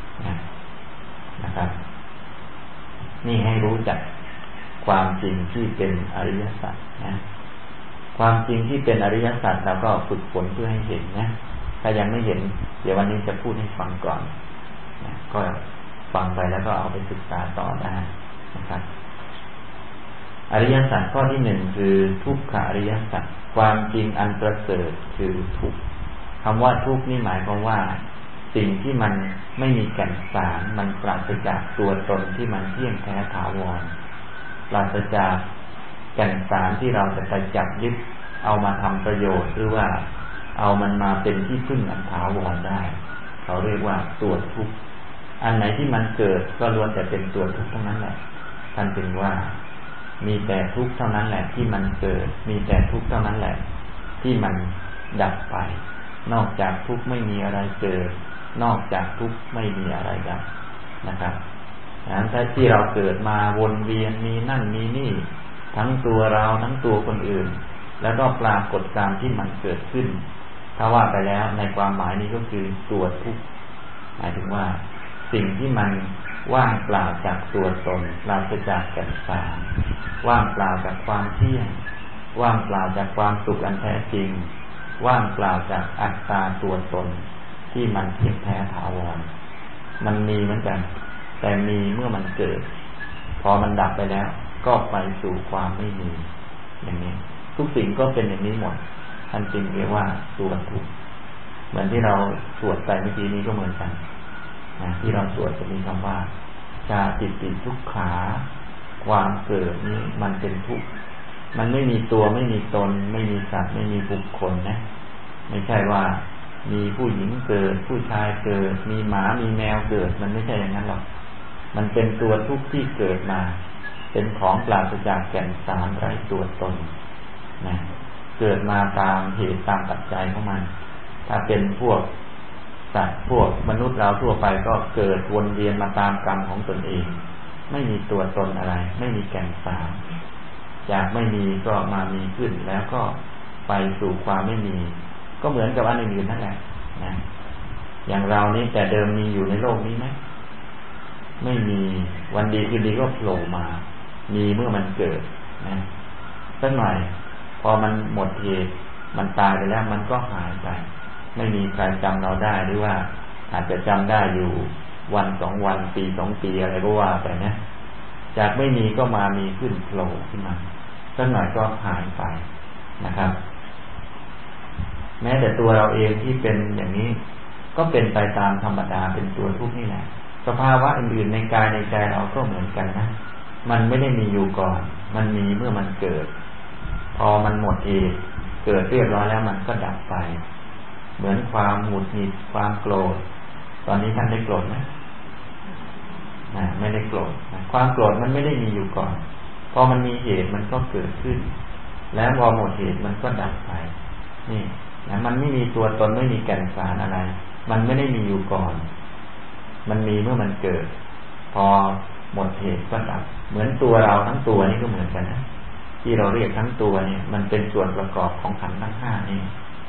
นะครับนี่ให้รู้จักความจริงที่เป็นอริยสัจนะความจริงที่เป็นอริยสัจเราก็ฝึกฝนเพื่อให้เห็นนะถ้ายังไม่เห็นเดี๋ยววันนี้จะพูดให้ฟังก่อนนะก็ฟังไปแล้วก็เอาไปศึกษาต่อได้นะครับอริยสัจข้อที่หนึ่งคือทุกขอริยสัจความจริงอันประเสริฐคือทุกข์คำว่าทุกข์นี่หมายความว่าสิ่งที่มันไม่มีแก่นสารมันปราศจากตัวตนที่มันเที่ยงแท้ถาวรปราศจากแก่นสารที่เราจะไปจับยึดเอามาทำประโยชน์หรือว่าเอามันมาเป็นที่พึ่งอันถาวรได้เขาเรียกว่าตัวทุกข์อันไหนที่มันเกิดก็ล้วนแต่เป็นตัวทุกข์ทั้งนั้นแหละท่านจึงว่ามีแต่ทุกข์เท่านั้นแหละที่มันเกิดมีแต่ทุกข์เท่านั้นแหละที่มันดับไปนอกจากทุกข์ไม่มีอะไรเกิดนอกจากทุกข์ไม่มีอะไรดับนะครับดังนั้นถ้าที่เราเกิดมาวนเวียนมีนั่นมีนี่ทั้งตัวเราทั้งตัวคนอื่นแล้วก็ปรากฏการณ์ที่มันเกิดขึ้นถ้าว่าไปแล้วในความหมายนี้ก็คือตัวทุกข์หมายถึงว่าสิ่งที่มันว่างเปล่าจากตัวตนปราศจากแก่นสารว่างเปล่าจากความเที่ยงว่างเปล่าจากความสุขอันแท้จริงว่างเปล่าจากอัตตาตัวตนที่มันเที่ยงแท้ถาวรมันมีเหมือนกันแต่มีเมื่อมันเกิดพอมันดับไปแล้วก็ไปสู่ความไม่มีอย่างนี้ทุกสิ่งก็เป็นอย่างนี้หมดท่านจึงเรียกว่าตัวทุกข์เหมือนที่เราสวดไปเมื่อกี้นี้ก็เหมือนกันนะที่เราสวดจะมีคำว่าชาติติทุกขาความเกิดนี้มันเป็นทุกข์มันไม่มีตัวไม่มีตนไม่มีสัตว์ไม่มีบุคคลนะไม่ใช่ว่ามีผู้หญิงเกิดผู้ชายเกิดมีหมามีแมวเกิดมันไม่ใช่อย่างนั้นหรอกมันเป็นตัวทุกข์ที่เกิดมาเป็นของปราศจากแก่นสารไร้ตัวตนนะเกิดมาตามเหตุตามปัจจัยของมันถ้าเป็นพวกสัตว์พวกมนุษย์เราทั่วไปก็เกิดวนเวียนมาตามกรรมของตนเองไม่มีตัวตนอะไรไม่มีแก่นสารจากไม่มีก็มามีขึ้นแล้วก็ไปสู่ความไม่มีก็เหมือนกับอันอื่นๆนั่นแหละนะอย่างเรานี้แต่เดิมมีอยู่ในโลกนี้ไหมไม่มีวันดีคืนดีก็โผล่มามีเมื่อมันเกิดนะสักหน่อยพอมันหมดเหตุมันตายไปแล้วมันก็หายไปไม่มีใครจำเราได้หรือว่าอาจจะจำได้อยู่วันสองวันปีสองปีอะไรก็ว่าไปนะจากไม่มีก็มามีขึ้นโผล่ขึ้นมาสักหน่อยก็หายไปนะครับแม้แต่ตัวเราเองที่เป็นอย่างนี้ก็เป็นไปตามธรรมดาเป็นตัวทุกข์นี่แหละสภาวะอื่นๆในกายในใจเราก็เหมือนกันนะมันไม่ได้มีอยู่ก่อนมันมีเมื่อมันเกิดพอมันหมดเหตุเกิดเรียบร้อยแล้วมันก็ดับไปเหมือนความหงุดหงิดความโกรธตอนนี้ท่านได้โกรธไหมนะไม่ได้โกรธนะความโกรธมันไม่ได้มีอยู่ก่อนพอมันมีเหตุมันก็เกิดขึ้นแล้วพอหมดเหตุมันก็ดับไปนี่นะมันไม่มีตัวตนไม่มีแก่นสารอะไรมันไม่ได้มีอยู่ก่อนมันมีเมื่อมันเกิดพอหมดเหตุก็ดับเหมือนตัวเราทั้งตัวนี่ก็เหมือนกันนะที่เราเรียกทั้งตัวเนี่ยมันเป็นส่วนประกอบของขันธ์ทั้งห้านี่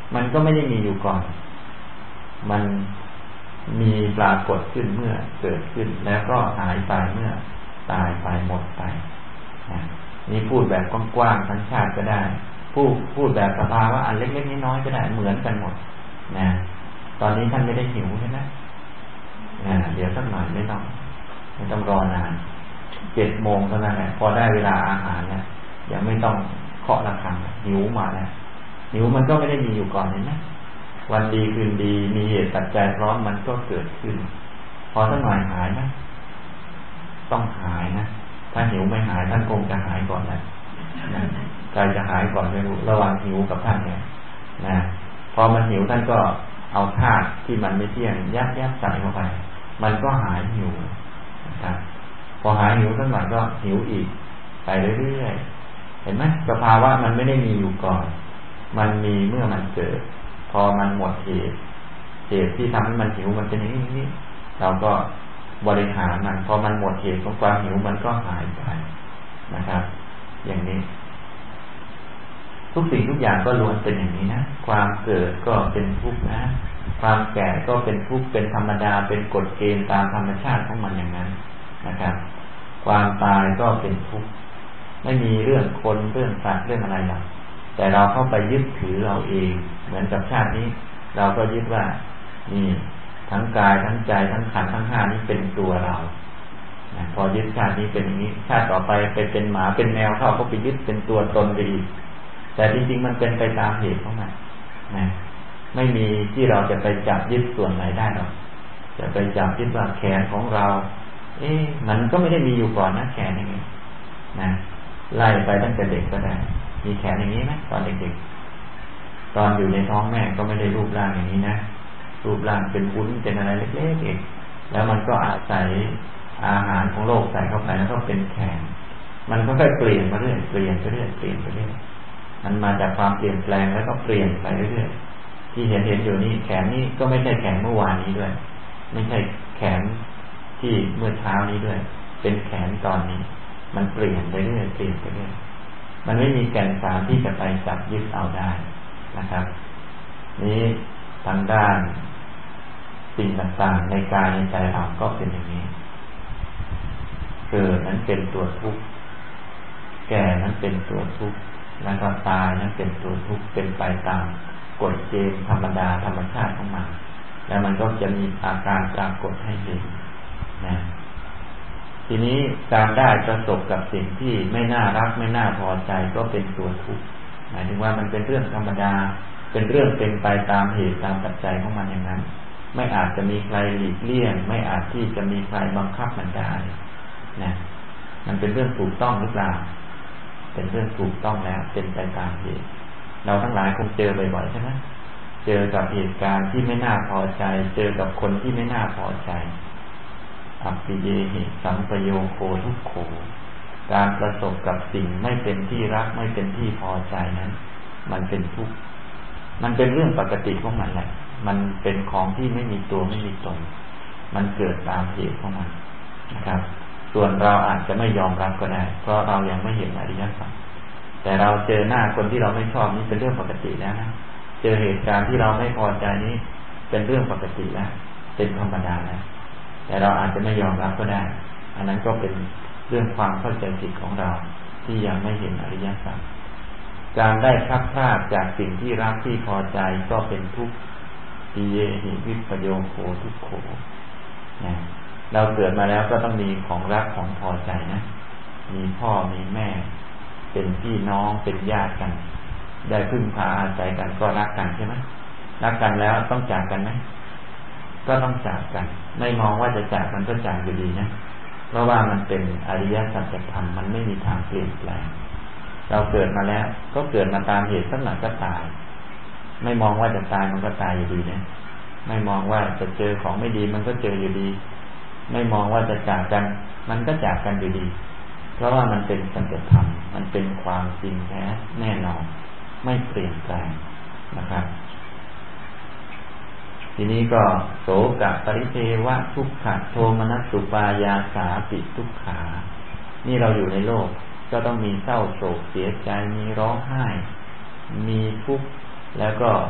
มันก็ไม่ได้มีอยู่ก่อนมันมีปรากฏขึ้นเมื่อเกิดขึ้นแล้วก็หายไปเมื่อตายไปหมดไปนะนี่พูดแบบกว้างๆทั้งชาติก็ได้พูดพูดแบบสภาวะอันเล็กๆน้อยๆก็ได้เหมือนกันหมดนะตอนนี้ท่านไม่ได้หิวใช่ไหมนะเดี๋ยวสักหน่อยไม่ต้องไม่ต้องรอนานเจ็ดโมงเท่านั้นแหละพอได้เวลาอาหารเนี่ยยังไม่ต้องเคาะระฆังหิวมาแล้วหิวมันก็ไม่ได้มีอยู่ก่อนเห็นไหมวันดีคืนดีมีเหตุปัจจัยพร้อมมันก็เกิดขึ้นพอสักหน่อยหายไหมต้องหายนะถ้าหิวไม่หายท่านคงจะหายก่อนแหละนะใครจะหายก่อนไม่รู้ระหว่างหิวกับท่านเนี่ยนะพอมันหิวท่านก็เอาธาตุที่มันไม่เที่ยงยัดยัดใส่เข้าไปมันก็หายหิวนะครับพอหายหิวสักหน่อยก็หิวอีกไปเรื่อยๆเห็นไหมสภาวะมันไม่ได้มีอยู่ก่อนมันมีเมื่อมันเกิดพอมันหมดเหตุเหตุที่ทำให้มันหิวมันเป็นอย่างนี้เราก็บริหารมันพอมันหมดเหตุของความหิวมันก็หายไปนะครับอย่างนี้ทุกสิ่งทุกอย่างก็ล้วนเป็นอย่างนี้นะความเกิดก็เป็นทุกข์นะความแก่ก็เป็นทุกข์เป็นธรรมดาเป็นกฎเกณฑ์ตามธรรมชาติของมันอย่างนั้นนะครับความตายก็เป็นทุกข์ไม่มีเรื่องคนเรื่องสัตว์เรื่องอะไรหรอกแต่เราเข้าไปยึดถือเราเองเหมือนกับชาตินี้เราก็ยึดว่านี่ทั้งกายทั้งใจทั้งขันธ์ทั้งห้านี้เป็นตัวเรานะพอยึดชาตินี้เป็นอย่างนี้ชาติต่อไปไปเป็นหมาเป็นแมวเข้าก็ไปยึดเป็นตัวตนไปอีกแต่จริงๆมันเป็นไปตามเหตุของมันนะไม่มีที่เราจะไปจับยึดส่วนไหนได้หรอกจะไปจับยึดว่าแขนของเราเอ๊ะมันก็ไม่ได้มีอยู่ก่อนนะแขนอย่างนี้นะไล่ไปตั้งแต่เด็กก็ได้มีแขนอย่างนี้ไหมตอนเด็กๆตอนอยู่ในท้องแม่ก็ไม่ได้รูปร่างอย่างนี้นะรูปร่างเป็นวุ้นเป็นอะไรเล็กๆเองแล้วมันก็อาศัยอาหารของโลกใส่เข้าไปแล้วก็เป็นแขนมันก็ค่อยเปลี่ยนมาเรื่อยเปลี่ยนไปเรื่อยเปลี่ยนไปเรื่อยมันมาจากความเปลี่ยนแปลงแล้วก็เปลี่ยนไปเรื่อยๆที่เห็นเห็นอยู่นี่แขนนี่ก็ไม่ใช่แขนเมื่อวานนี้ด้วยไม่ใช่แขนที่เมื่อเช้านี้ด้วยเป็นแขนตอนนี้มันเปลี่ยนไปเรื่อยเปลี่ยนไปเรื่อยมันไม่มีแก่นสารที่จะไปจับยึดเอาได้นะครับนี้ทางด้านสิ่งต่างๆในกายในใจเราก็เป็นอย่างนี้เกิดนั้นเป็นตัวทุกข์แก่นั้นเป็นตัวทุกข์แล้วก็ตายนั้นเป็นตัวทุกข์เป็นไปตามกฎเกณฑ์ธรรมดาธรรมชาติของมันแล้วมันก็จะมีอาการปรากฏให้เห็นนะทีนี้การได้ประสบกับสิ่งที่ไม่น่ารักไม่น่าพอใจก็เป็นตัวทุกข์หมายถึงว่ามันเป็นเรื่องธรรมดาเป็นเรื่องเป็นไปตามเหตุตามปัจจัยของมันอย่างนั้นไม่อาจจะมีใครหลีกเลี่ยงไม่อาจที่จะมีใครบังคับมันได้นะมันเป็นเรื่องถูกต้องหรือเปล่าเป็นเรื่องถูกต้องแล้วเป็นไปตามเหตุเราทั้งหลายคงเจอบ่อยๆใช่ไหมเจอกับเหตุการณ์ที่ไม่น่าพอใจเจอกับคนที่ไม่น่าพอใจอัปปิเยหิสัมปโยโคทุกโขการประสบกับสิ่งไม่เป็นที่รักไม่เป็นที่พอใจนั้นมันเป็นทุกข์มันเป็นเรื่องปกติของมันแหละมันเป็นของที่ไม่มีตัวไม่มีตนมันเกิดตามเหตุของมันนะครับส่วนเราอาจจะไม่ยอมรับก็ได้เพราะเรายังไม่เห็นอริยสัจแต่เราเจอหน้าคนที่เราไม่ชอบนี่เป็นเรื่องปกติแล้วนะเจอเหตุการณ์ที่เราไม่พอใจนี้เป็นเรื่องปกติแล้วเป็นธรรมดาแล้วแต่เราอาจจะไม่ยอมรับก็ได้อันนั้นก็เป็นเรื่องความเข้าใจผิดของเราที่ยังไม่เห็นอริยสัจการได้พลัดพรากจากสิ่งที่รักที่พอใจก็เป็นทุกข์ปิเยหิวิปโยโคทุกโขนะเราเกิดมาแล้วก็ต้องมีของรักของพอใจนะมีพ่อมีแม่เป็นพี่น้องเป็นญาติกันได้พึ่งพาอาศัยกันก็รักกันใช่ไหมรักกันแล้วต้องจากกันไหมก็ต้องจากกันไม่มองว่าจะจากมันก็จากอยู่ดีนะเพราะว่ามันเป็นอริยสัจธรรมมันไม่มีทางเปลี่ยนแปลงเราเกิดมาแล้วก็เกิดมาตามเหตุสักหน่อยก็ตายไม่มองว่าจะตายมันก็ตายอยู่ดีนะไม่มองว่าจะเจอของไม่ดีมันก็เจออยู่ดีไม่มองว่าจะจากกันมันก็จากกันอยู่ดีเพราะว่ามันเป็นสัจธรรมมันเป็นความจริงแท้แน่นอนไม่เปลี่ยนแปลงนะครับทีนี้ก็โสกะปริเทวะทุกขะโทมนัสสุปายาสาปิทุกขานี่เราอยู่ในโลกก็ต้องมีเศร้าโศกเสียใจมีร้องไห้มีทุกข์แล้วก็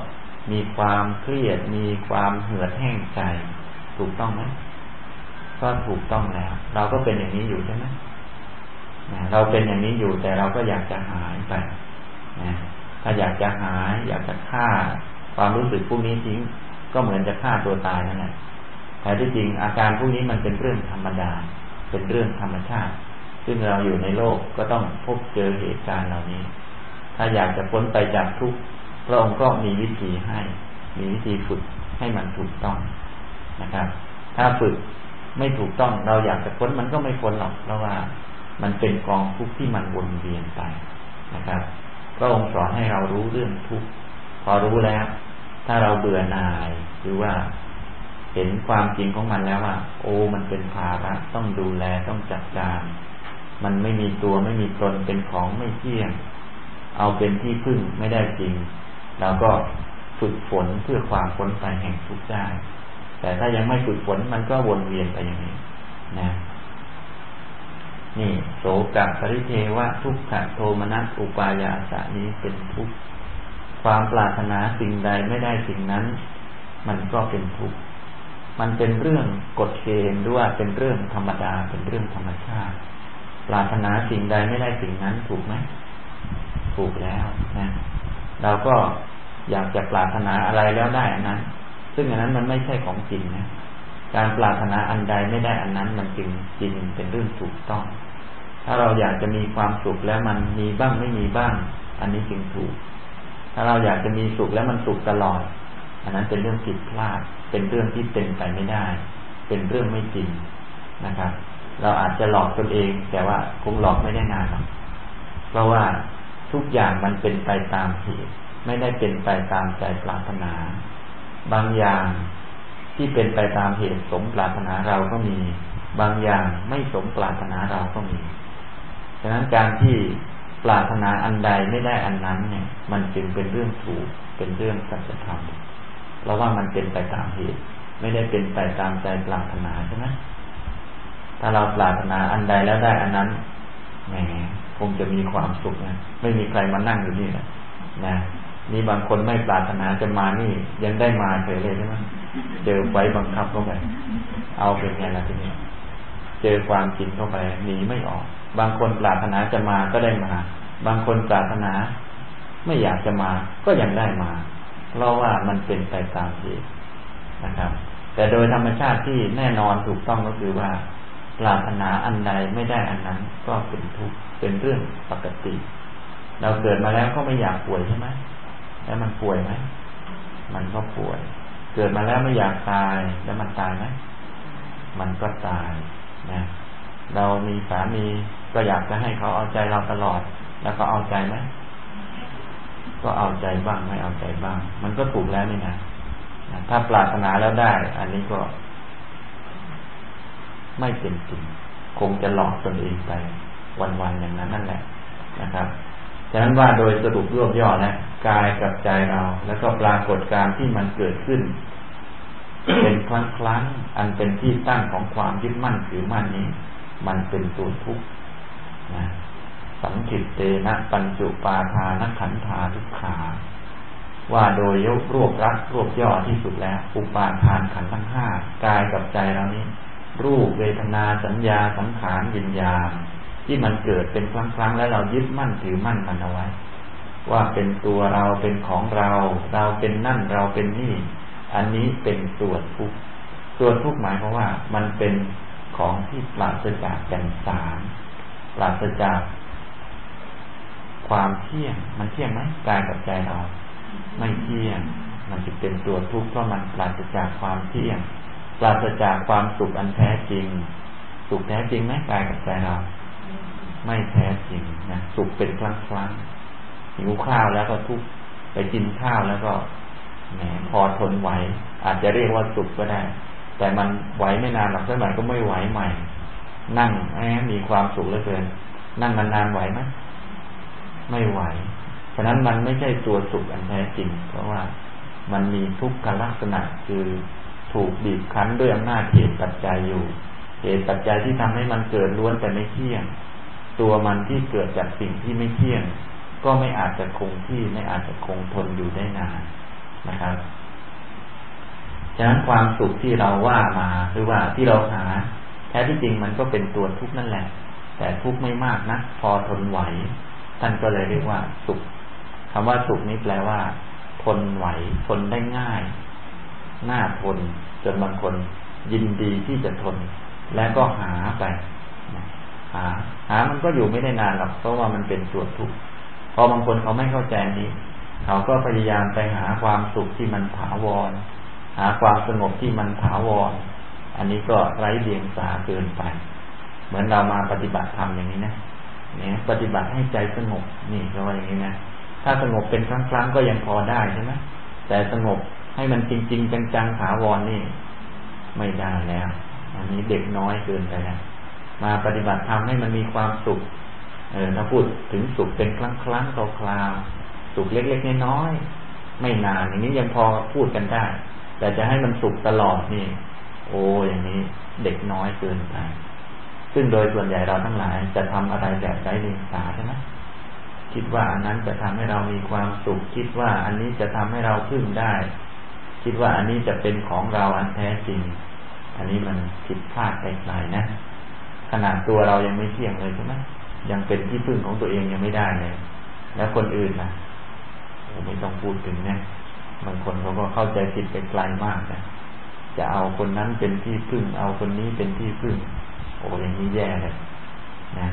มีความเครียดมีความเหือดแห้งใจถูกต้องไหมก็ถูกต้องแล้วเราก็เป็นอย่างนี้อยู่ใช่ไหมเราเป็นอย่างนี้อยู่แต่เราก็อยากจะหายไปนะถ้าอยากจะหายอยากจะฆ่าความรู้สึกพวกนี้ทิ้งก็เหมือนจะฆ่าตัวตายนั่นแหละแต่ที่จริงอาการพวกนี้มันเป็นเรื่องธรรมดาเป็นเรื่องธรรมชาติซึ่งเราอยู่ในโลกก็ต้องพบเจอเหตุการณ์เหล่านี้ถ้าอยากจะพ้นไปจากทุกข์พระองค์ก็มีวิธีให้มีวิธีฝึกให้มันถูกต้องนะครับถ้าฝึกไม่ถูกต้องเราอยากจะพ้นมันก็ไม่พ้นหรอกเพราะว่ามันเป็นกองทุกข์ที่มันวนเวียนไปนะครับพระองค์สอนให้เรารู้เรื่องทุกข์พอรู้แล้วถ้าเราเบื่อหน่ายหรือว่าเห็นความจริงของมันแล้วว่าโอ้มันเป็นภาระต้องดูแลต้องจัดการมันไม่มีตัวไม่มีตนเป็นของไม่เที่ยงเอาเป็นที่พึ่งไม่ได้จริงเราก็ฝึกฝนเพื่อความพ้นไปแห่งทุกข์ได้แต่ถ้ายังไม่ฝึกฝนมันก็วนเวียนไปอย่างนี้นะนี่โสกะปริเทวะทุกขโทมนัสอุปายาสะนี้เป็นทุกข์ความปรารถนาสิ่งใดไม่ได้สิ่งนั้นมันก็เป็นทุกข์มันเป็นเรื่องกฎเกณฑ์หรือว่าเป็นเรื่องธรรมดาเป็นเรื่องธรรมชาติปรารถนาสิ่งใดไม่ได้สิ่งนั้นถูกไหมถูกแล้วนะเราก็อยากจะปรารถนาอะไรแล้วได้อันนั้นซึ่งอันนั้นมันไม่ใช่ของจริงนะการปรารถนาอันใดไม่ได้อันนั้นมันจึงจริงเป็นเรื่องถูกต้องถ้าเราอยากจะมีความสุขแล้วมันมีบ้างไม่มีบ้างอันนี้จึงถูกถ้าเราอยากจะมีสุขแล้วมันสุขตลอดอันนั้นเป็นเรื่องผิดพลาดเป็นเรื่องที่เป็นไปไม่ได้เป็นเรื่องไม่จริงนะครับเราอาจจะหลอกตนเองแต่ว่าคงหลอกไม่ได้นานหรอกเพราะว่าทุกอย่างมันเป็นไปตามเหตุไม่ได้เป็นไปตามใจปรารถนาบางอย่างที่เป็นไปตามเหตุสมปรารถนาเราก็มีบางอย่างไม่สมปรารถนาเราก็มีฉะนั้นการที่ปรารถนาอันใดไม่ได้อันนั้นเนี่ยมันจึงเป็นเรื่องถูกเป็นเรื่องสัจธรรมเพราะว่ามันเป็นไปตามเหตุไม่ได้เป็นไปตามใจปรารถนาใช่ไหมถ้าเราปรารถนาอันใดแล้วได้อันนั้นแหมคงจะมีความสุขนะไม่มีใครมานั่งอยู่นี่นะนะนี่บางคนไม่ปรารถนาจะมานี่ยังได้มาเฉยเลยใช่ไหมเจอไฟบังคับเข้าไปเอาเป็นไงล่ะทีนี้เจอความจริงเข้าไปหนีไม่ออกบางคนปรารถนาจะมาก็ได้มาบางคนปรารถนาไม่อยากจะมาก็ยังได้มาเพราะว่ามันเป็นไปตามเหตุนะครับแต่โดยธรรมชาติที่แน่นอนถูกต้องก็คือว่าปรารถนาอันใดไม่ได้อันนั้นก็เป็นทุกข์เป็นเรื่องปกติเราเกิดมาแล้วก็ไม่อยากป่วยใช่ไหมแล้วมันป่วยไหมมันก็ป่วยเกิดมาแล้วไม่อยากตายแล้วมันตายไหมมันก็ตายนะเรามีสามีก็อยากจะให้เขาเอาใจเราตลอดแล้วก็เอาใจไหมก็เอาใจบ้างไม่เอาใจบ้างมันก็ถูกแล้วนี่นะถ้าปรารถนาแล้วได้อันนี้ก็ไม่เป็นจริงคงจะหลอกตนเองไปวันๆอย่างนั้นนั่นแหละนะครับฉะนั้นว่าโดยสรุปรวบย่อนะกายกับใจเราแล้วก็ปรากฏการณ์ที่มันเกิดขึ้น เป็นครั้งครั้งอันเป็นที่ตั้งของความยึดมั่นถือมั่นนี้มันเป็นตัวทุกข์นะสังขิตเตนะปัญจุปาทานขันธาทุกขาว่าโดยยกรวบรัดรวบย่อที่สุดแล้วอุปาทานขันธ์ทั้งห้ากายกับใจเรานี้รูปเวทนาสัญญาสังขารวิญญาณที่มันเกิดเป็นครั้งครั้งแล้วเรายึดมั่นถือมั่นมันเอาไว้ว่าเป็นตัวเราเป็นของเราเราเป็นนั่นเราเป็นนี่อันนี้เป็นตัวทุกข์ตัวทุกข์หมายความว่ามันเป็นของที่ปราศจากแก่นสารปราศจากความเที่ยงมันเที่ยงไหมกายกับใจเราไม่เที่ยงมันจะเป็นตัวทุกข์เพราะมันปราศจากความเที่ยงปราศจากความสุขอันแท้จริงสุขแท้จริงไหมกายกับใจเราไม่แท้จริงนะสุขเป็นครั้งครั้งหิวข้าวแล้วก็ทุกข์ไปกินข้าวแล้วก็แหมพอทนไหวอาจจะเรียกว่าสุขก็ได้แต่มันไหวไม่นานหรอกสักหน่อยก็ไม่ไหวใหม่นั่งแหมมีความสุขเหลือเกินนั่งนานๆไหวไหมไม่ไหวฉะนั้นมันไม่ใช่ตัวสุขอันแท้จริงเพราะว่ามันมีทุกขลักษณะคือถูกบีบคั้นด้วยอำนาจเหตุปัจจัยอยู่เหตุปัจจัยที่ทำให้มันเกิดล้วนแต่ไม่เที่ยงตัวมันที่เกิดจากสิ่งที่ไม่เที่ยงก็ไม่อาจจะคงที่ไม่อาจจะคงทนอยู่ได้นานนะครับฉะนั้นความสุขที่เราว่ามาหรือว่าที่เราหาแท้ที่จริงมันก็เป็นตัวทุกข์นั่นแหละแต่ทุกข์ไม่มากนะพอทนไหวท่านก็เลยเรียกว่าสุขคำว่าสุขนี้แปลว่าทนไหวทนได้ง่ายน่าทนจนบางคนยินดีที่จะทนและก็หาไปหาหามันก็อยู่ไม่ได้นานหรอกเพราะว่ามันเป็นตัวทุกข์พอบางคนเขาไม่เข้าใจนี้เขาก็พยายามไปหาความสุขที่มันถาวรหาความสงบที่มันถาวรอันนี้ก็ไร้เดียงสาเกินไปเหมือนเรามาปฏิบัติธรรมอย่างนี้นะเนี่ยปฏิบัติให้ใจสงบนี่ก็ว่าอย่างนี้นะถ้าสงบเป็นครั้งๆก็ยังพอได้ใช่ไหมแต่สงบให้มันจริงๆจังๆถาวรนี่ไม่ได้แล้วอันนี้เด็กน้อยเกินไปแล้วมาปฏิบัติธรรมให้มันมีความสุขเออถ้าพูดถึงสุขเป็นครั้งๆคราวๆสุขเล็กๆน้อยๆไม่นานอย่างนี้ยังพอพูดกันได้แต่จะให้มันสุขตลอดนี่โอ้อย่างนี้เด็กน้อยเกินไปซึ่งโดยส่วนใหญ่เราทั้งหลายจะทำอะไรแบบไร้เดียงสาใช่ไหมคิดว่าอันนั้นจะทำให้เรามีความสุขคิดว่าอันนี้จะทำให้เราพึ่งได้คิดว่าอันนี้จะเป็นของเราอันแท้จริงอันนี้มันผิดพลาดไปไกลนะขนาดตัวเรายังไม่เที่ยงเลยใช่ไหมยังเป็นที่พึ่งของตัวเองยังไม่ได้เลยแล้วคนอื่นนะโอ้ไม่ต้องพูดถึงนะบางคนเขาก็เข้าใจผิดไปไกลมากนะจะเอาคนนั้นเป็นที่พึ่งเอาคนนี้เป็นที่พึ่งโอ้อย่างนี้แย่เลยนะ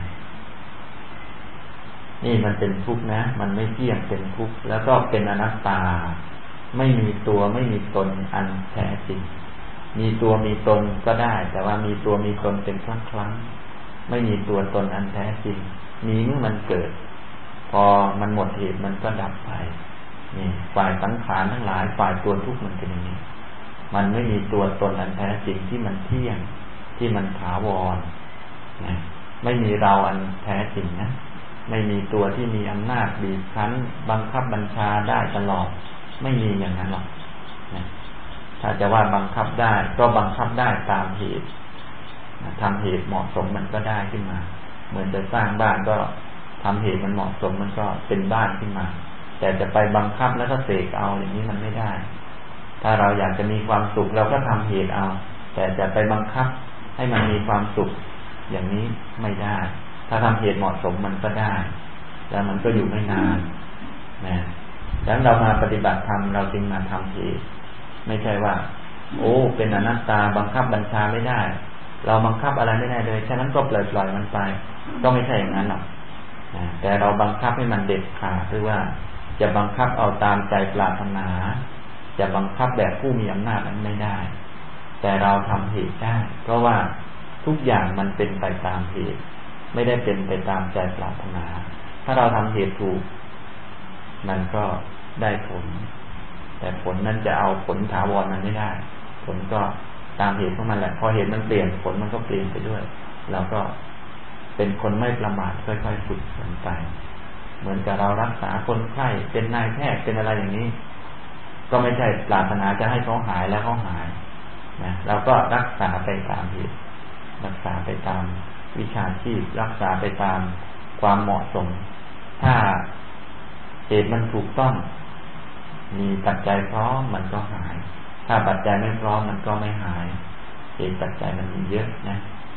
นี่มันเป็นทุกข์นะมันไม่เที่ยงเป็นทุกข์แล้วก็เป็นอนัตตาไม่มีตัวไม่มีตนอันแท้จริงมีตัวมีตนก็ได้แต่ว่ามีตัวมีตนเป็นครั้งครั้งไม่มีตัวตนอันแท้จริงมีเมื่อมันเกิดพอมันหมดเหตุมันก็ดับไปนี่ฝ่ายสังขารทั้งหลายฝ่ายตัวทุกข์มันเป็นอย่างนี้มันไม่มีตัวตนอันแท้จริงที่มันเที่ยงที่มันถาวรนะไม่มีเราอันแท้จริงนะไม่มีตัวที่มีอำนาจบีบคั้นบังคับบัญชาได้ตลอดไม่มีอย่างนั้นหรอกนะถ้าจะว่าบังคับได้ก็บังคับได้ตามเหตุนะทำเหตุเหมาะสมมันก็ได้ขึ้นมาเหมือนจะสร้างบ้านก็ทำเหตุมันเหมาะสมมันก็เป็นบ้านขึ้นมาแต่จะไปบังคับแล้วก็เสกเอาอย่างนี้มันไม่ได้ถ้าเราอยากจะมีความสุขเราก็ทำเหตุเอาแต่จะไปบังคับให้มันมีความสุขอย่างนี้ไม่ได้ถ้าทำเหตุเหมาะสมมันก็ได้แต่มันก็อยู่ไม่นานนะดังนั้นเรามาปฏิบัติธรรมเราจึงมาทำเหตุไม่ใช่ว่าโอ้เป็นอนัตตาบังคับบัญชาไม่ได้เราบังคับอะไรไม่ได้เลยฉะนั้นก็ปล่อยปล่อยมันไปก็ไม่ใช่อย่างนั้นหรอกนะแต่เราบังคับให้มันเด็ดขาดหรือว่าจะบังคับเอาตามใจปรารถนาจะบังคับแบบผู้มีอำนาจนั้นไม่ได้แต่เราทำเหตุได้เพราะว่าทุกอย่างมันเป็นไปตามเหตุไม่ได้เป็นไปตามใจปรารถนาถ้าเราทำเหตุถูกมันก็ได้ผลแต่ผลนั้นจะเอาผลถาวรมันไม่ได้ผลก็ตามเหตุของมันแหละพอเหตุมันเปลี่ยนผลมันก็เปลี่ยนไปด้วยเราก็เป็นคนไม่ประมาทค่อยๆฝึกฝนไปเหมือนกับเรารักษาคนไข้เป็นนายแพทย์เป็นอะไรอย่างนี้ก็ไม่ใช่ปรารถนาจะให้เขาหายแล้วเขาหายนะเราก็รักษาไปตามเหตุรักษาไปตามวิชาชีพรักษาไปตามความเหมาะสมถ้าเหตุมันถูกต้องมีปัจจัยพร้อมมันก็หายถ้าปัจจัยไม่พร้อมมันก็ไม่หายเหตุปัจจัยมันมีเยอะนะ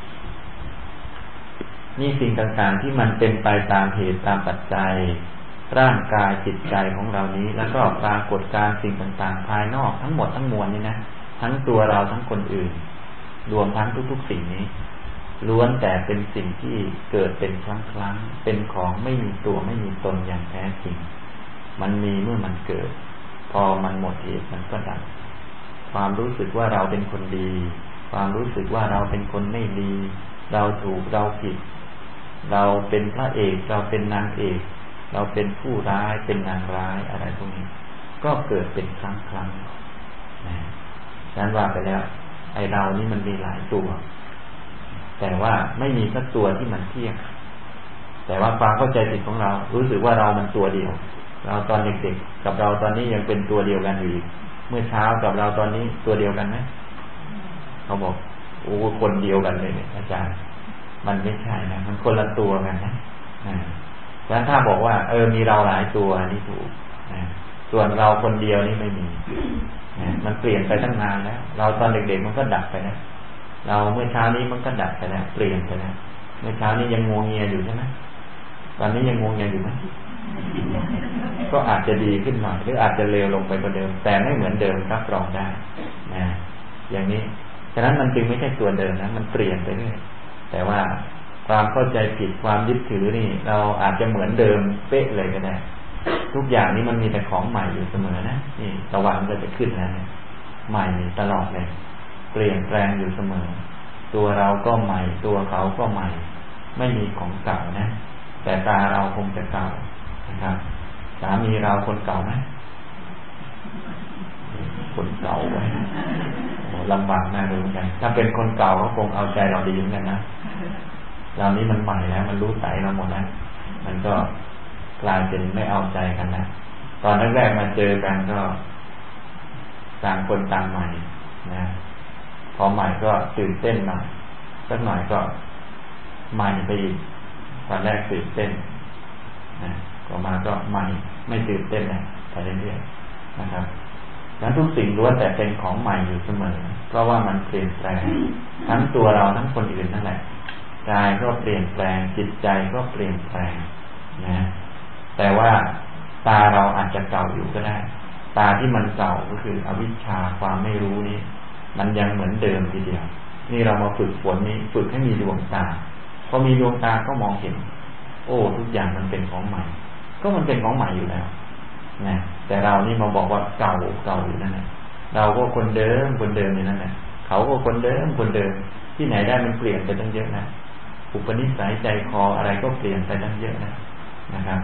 นี่สิ่งต่างๆที่มันเป็นไปตามเหตุตามปัจจัยร่างกายจิตใจของเรานี้แล้วก็ปรากฏการสิ่งต่างๆภายนอกทั้งหมดทั้งมวลนี่นะทั้งตัวเราทั้งคนอื่นรวมทั้งทุกๆสิ่งนี้ล้วนแต่เป็นสิ่งที่เกิดเป็นครั้งๆเป็นของไม่มีตัวไม่มีตนอย่างแท้จริงมันมีเมื่อมันเกิดพอมันหมดเหตุมันก็ดับความรู้สึกว่าเราเป็นคนดีความรู้สึกว่าเราเป็นคนไม่ดีเราถูกเราผิดเราเป็นพระเอกเราเป็นนางเอกเราเป็นผู้ร้ายเป็นนางร้ายอะไรพวกนี้ก็เกิดเป็นครั้งๆนะฉะนั้นว่าไปแล้วไอ้เรานี่มันมีหลายตัวแต่ว่าไม่มีสักตัวที่มันเที่ยงแต่ว่าความเข้าใจผิดของเรารู้สึกว่าเรามันตัวเดียวเราตอนเด็กๆกับเราตอนนี้ยังเป็นตัวเดียวกันอยู่อีกเมื่อเช้ากับเราตอนนี้ตัวเดียวกันไหมเขาบอกโอ้คนเดียวกันเลยเนี่ยอาจารย์มันไม่ใช่นะมันคนละตัวกันนะนะแล้วถ้าบอกว่าเออมีเราหลายตัวนี่ถูกนะส่วนเราคนเดียวนี่ไม่มีมันเปลี่ยนไปตั้งนานแล้วเราตอนเด็กๆมันก็ดับไปแล้วเราเมื่อเช้านี้มันก็ดับไปแล้วเปลี่ยนไปแล้วเมื่อเช้านี้ยังงวงเงียอยู่ใช่ไหมตอนนี้ยังงวงเงียอยู่ไหมก็อาจจะดีขึ้นหน่อยหรืออาจจะเลวลงไปกว่าเดิมแต่ไม่เหมือนเดิมรับรองได้นะอย่างนี้ฉะนั้นมันจึงไม่ใช่ตัวเดิมนะมันเปลี่ยนไปเรื่อยแต่ว่าความเข้าใจผิดความยึดถือนี่เราอาจจะเหมือนเดิมเป๊ะเลยก็ได้ทุกอย่างนี้มันมีแต่ของใหม่อยู่เสมอนะนี่ตะวันก็จะขึ้นนะใหม่ตลอดเลยเปลี่ยนแปลงอยู่เสมอตัวเราก็ใหม่ตัวเขาก็ใหม่ไม่มีของเก่านะแต่ตาเราคงจะเก่านะครับสามีเราคนเก่าไหมคนเก่าไว้ลำบากน่าดูเหมือนกันถ้าเป็นคนเก่าก็คงเอาใจเราดีเหมือนกันนะเรานี้มันใหม่แล้วมันรู้ใจเราหมดแล้วมันก็กลายเป็นไม่เอาใจกันนะตอนแรกๆมาเจอกันก็ต่างคนต่างใหม่นะพอใหม่ก็ตื่นเต้นหน่อยสักหน่อยก็ใหม่ไปอีกตอนแรกตื่นเต้นนะต่อมาก็ใหม่ไม่ตื่นเต้นนะไปเรื่อยๆนะครับแล้วทุกสิ่งล้วนแต่เป็นของใหม่อยู่เสมอเพราะว่ามันเปลี่ยนแปลงทั้งตัวเราทั้งคนอื่นนั่นแหละกายก็เปลี่ยนแปลงจิตใจก็เปลี่ยนแปลงนะแต่ว่าตาเราอาจจะเก่าอยู่ก็ได้ตาที่มันเก่าก็คืออวิชชาความไม่รู้นี้มันยังเหมือนเดิมทีเดียวนี่เรามาฝึกฝนนี้ฝึกให้มีดวงตาพอมีดวงตาก็มองเห็นโอ้ทุกอย่างมันเป็นของใหม่ก็มันเป็นของใหม่อยู่แล้วนะแต่เรานี่มาบอกว่าเก่าเก่าอยู่นั่นแหละเราก็คนเดิมคนเดิมอยู่นั่นแหละเขาก็คนเดิมคนเดิมที่ไหนได้มันเปลี่ยนไปตั้งเยอะนะอุปนิสัยใจคออะไรก็เปลี่ยนไปตั้งเยอะนะนะครับ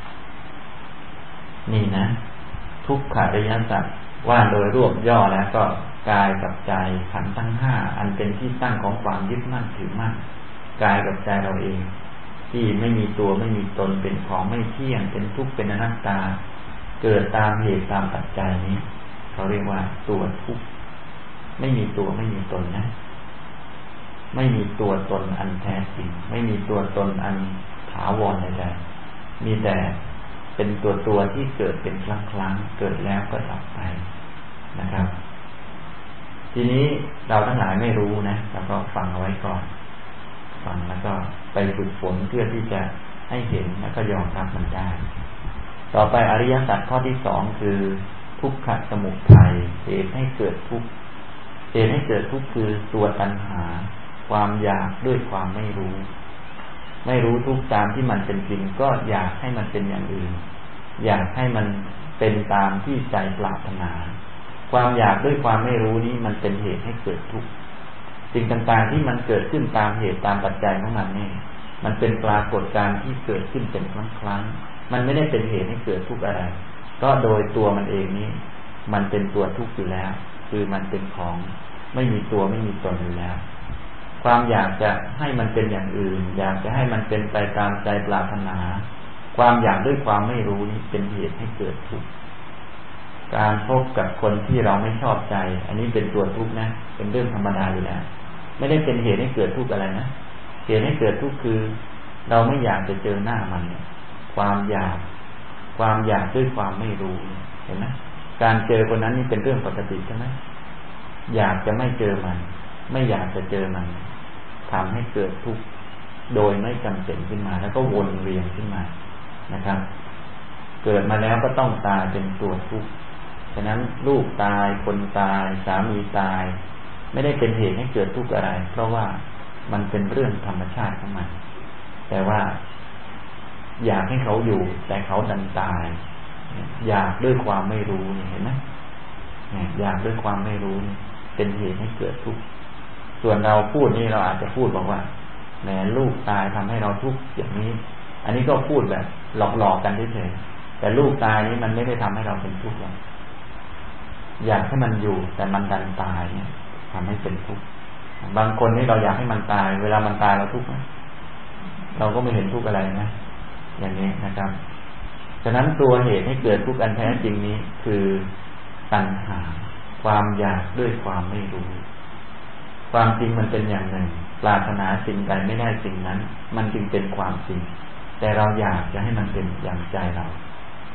นี่นะทุกขอริยสัจว่าโดยรวบย่อแล้วก็กายกับใจขันธ์ทั้งห้าอันเป็นที่ตั้งของความยึดมั่นถือมั่นกายกับใจเราเองที่ไม่มีตัวไม่มีตนเป็นของไม่เที่ยงเป็นทุกข์เป็นอนัตตาเกิดตามเหตุตามปัจจัยนี้เขาเรียกว่าตัวทุกข์ไม่มีตัวไม่มีตนนะไม่มีตัวตนอันแท้จริงไม่มีตัวตนอันถาวรใดๆมีแต่เป็นตัวตัวที่เกิดเป็นครั้งครั้งเกิดแล้วก็ดับไปนะครับทีนี้เราทั้งหลายไม่รู้นะเราก็ฟังเอาไว้ก่อนฟังแล้วก็ไปฝึกฝนเพื่อที่จะให้เห็นแล้วก็ยอมรับมันได้ต่อไปอริยสัจข้อที่สองคือทุกขสมุทัยเหตุให้เกิดทุกข์เหตุให้เกิดทุกข์คือตัวตัณหาความอยากด้วยความไม่รู้ไม่รู้ทุกตามที่มันเป็นจริงก็อยากให้มันเป็นอย่างอื่นอยากให้มันเป็นตามที่ใจปรารถนาความอยากด้วยความไม่รู้นี้มันเป็นเหตุให้เกิดทุกข์สิ่งต่างๆที่มันเกิดขึ้นตามเหตุตามปัจจัยของมันนี่มันเป็นปรากฏการณ์ที่เกิดขึ้นเป็นครั้งๆมันไม่ได้เป็นเหตุให้เกิดทุกข์อะไรก็โดยตัวมันเองนี้มันเป็นตัวทุกข์อยู่แล้วคือมันเป็นของไม่มีตัวไม่มีตนอยู่แล้วความอยากจะให้มันเป็นอย่างอื่นอยากจะให้มันเป็นไปตามใจปรารถนาความอยากด้วยความไม่รู้นี้เป็นเหตุให้เกิดทุกข์การพบกับคนที่เราไม่ชอบใจอันนี้เป็นตัวทุกข์นะเป็นเรื่องธรรมดาอยู่แล้วไม่ได้เป็นเหตุให้เกิดทุกข์อะไรนะเหตุให้เกิดทุกข์คือเราไม่อยากจะเจอหน้ามันความอยากความอยากด้วยความไม่รู้เห็นไหมการเจอคนนั้นนี่เป็นเรื่องปกติใช่ไหมอยากจะไม่เจอมันไม่อยากจะเจอมันทำให้เกิดทุกข์โดยไม่จำเป็นขึ้นมาแล้วก็วนเวียนขึ้นมานะครับเกิดมาแล้วก็ต้องตายเป็นตัวทุกข์ฉะนั้นลูกตายคนตายสามีตายไม่ได้เป็นเหตุให้เกิดทุกข์อะไรเพราะว่ามันเป็นเรื่องธรรมชาติของมันแต่ว่าอยากให้เขาอยู่แต่เขาดันตายอยากด้วยความไม่รู้เห็นไหมอยากด้วยความไม่รู้เป็นเหตุให้เกิดทุกข์ส่วนเราพูดนี่เราอาจจะพูดบอกว่าแหมลูกตายทำให้เราทุกข์อย่างนี้อันนี้ก็พูดแบบหลอกๆกันเฉยๆแต่ลูกตายนี้มันไม่ได้ทำให้เราเป็นทุกข์หรอกอยากให้มันอยู่แต่มันดันตายเนี่ยทำให้เป็นทุกข์บางคนนี่เราอยากให้มันตายเวลามันตายเราทุกข์ไหมเราก็ไม่เห็นทุกข์อะไรนะอย่างนี้นะครับฉะนั้นตัวเหตุให้เกิดทุกข์อันแท้จริงนี้คือตัณหาความอยากด้วยความไม่รู้ความจริงมันเป็นอย่างหนึ่งปรารถนาสิ่งใดไม่ได้สิ่งนั้นมันจึงเป็นความจริงแต่เราอยากจะให้มันเป็นอย่างใจเรา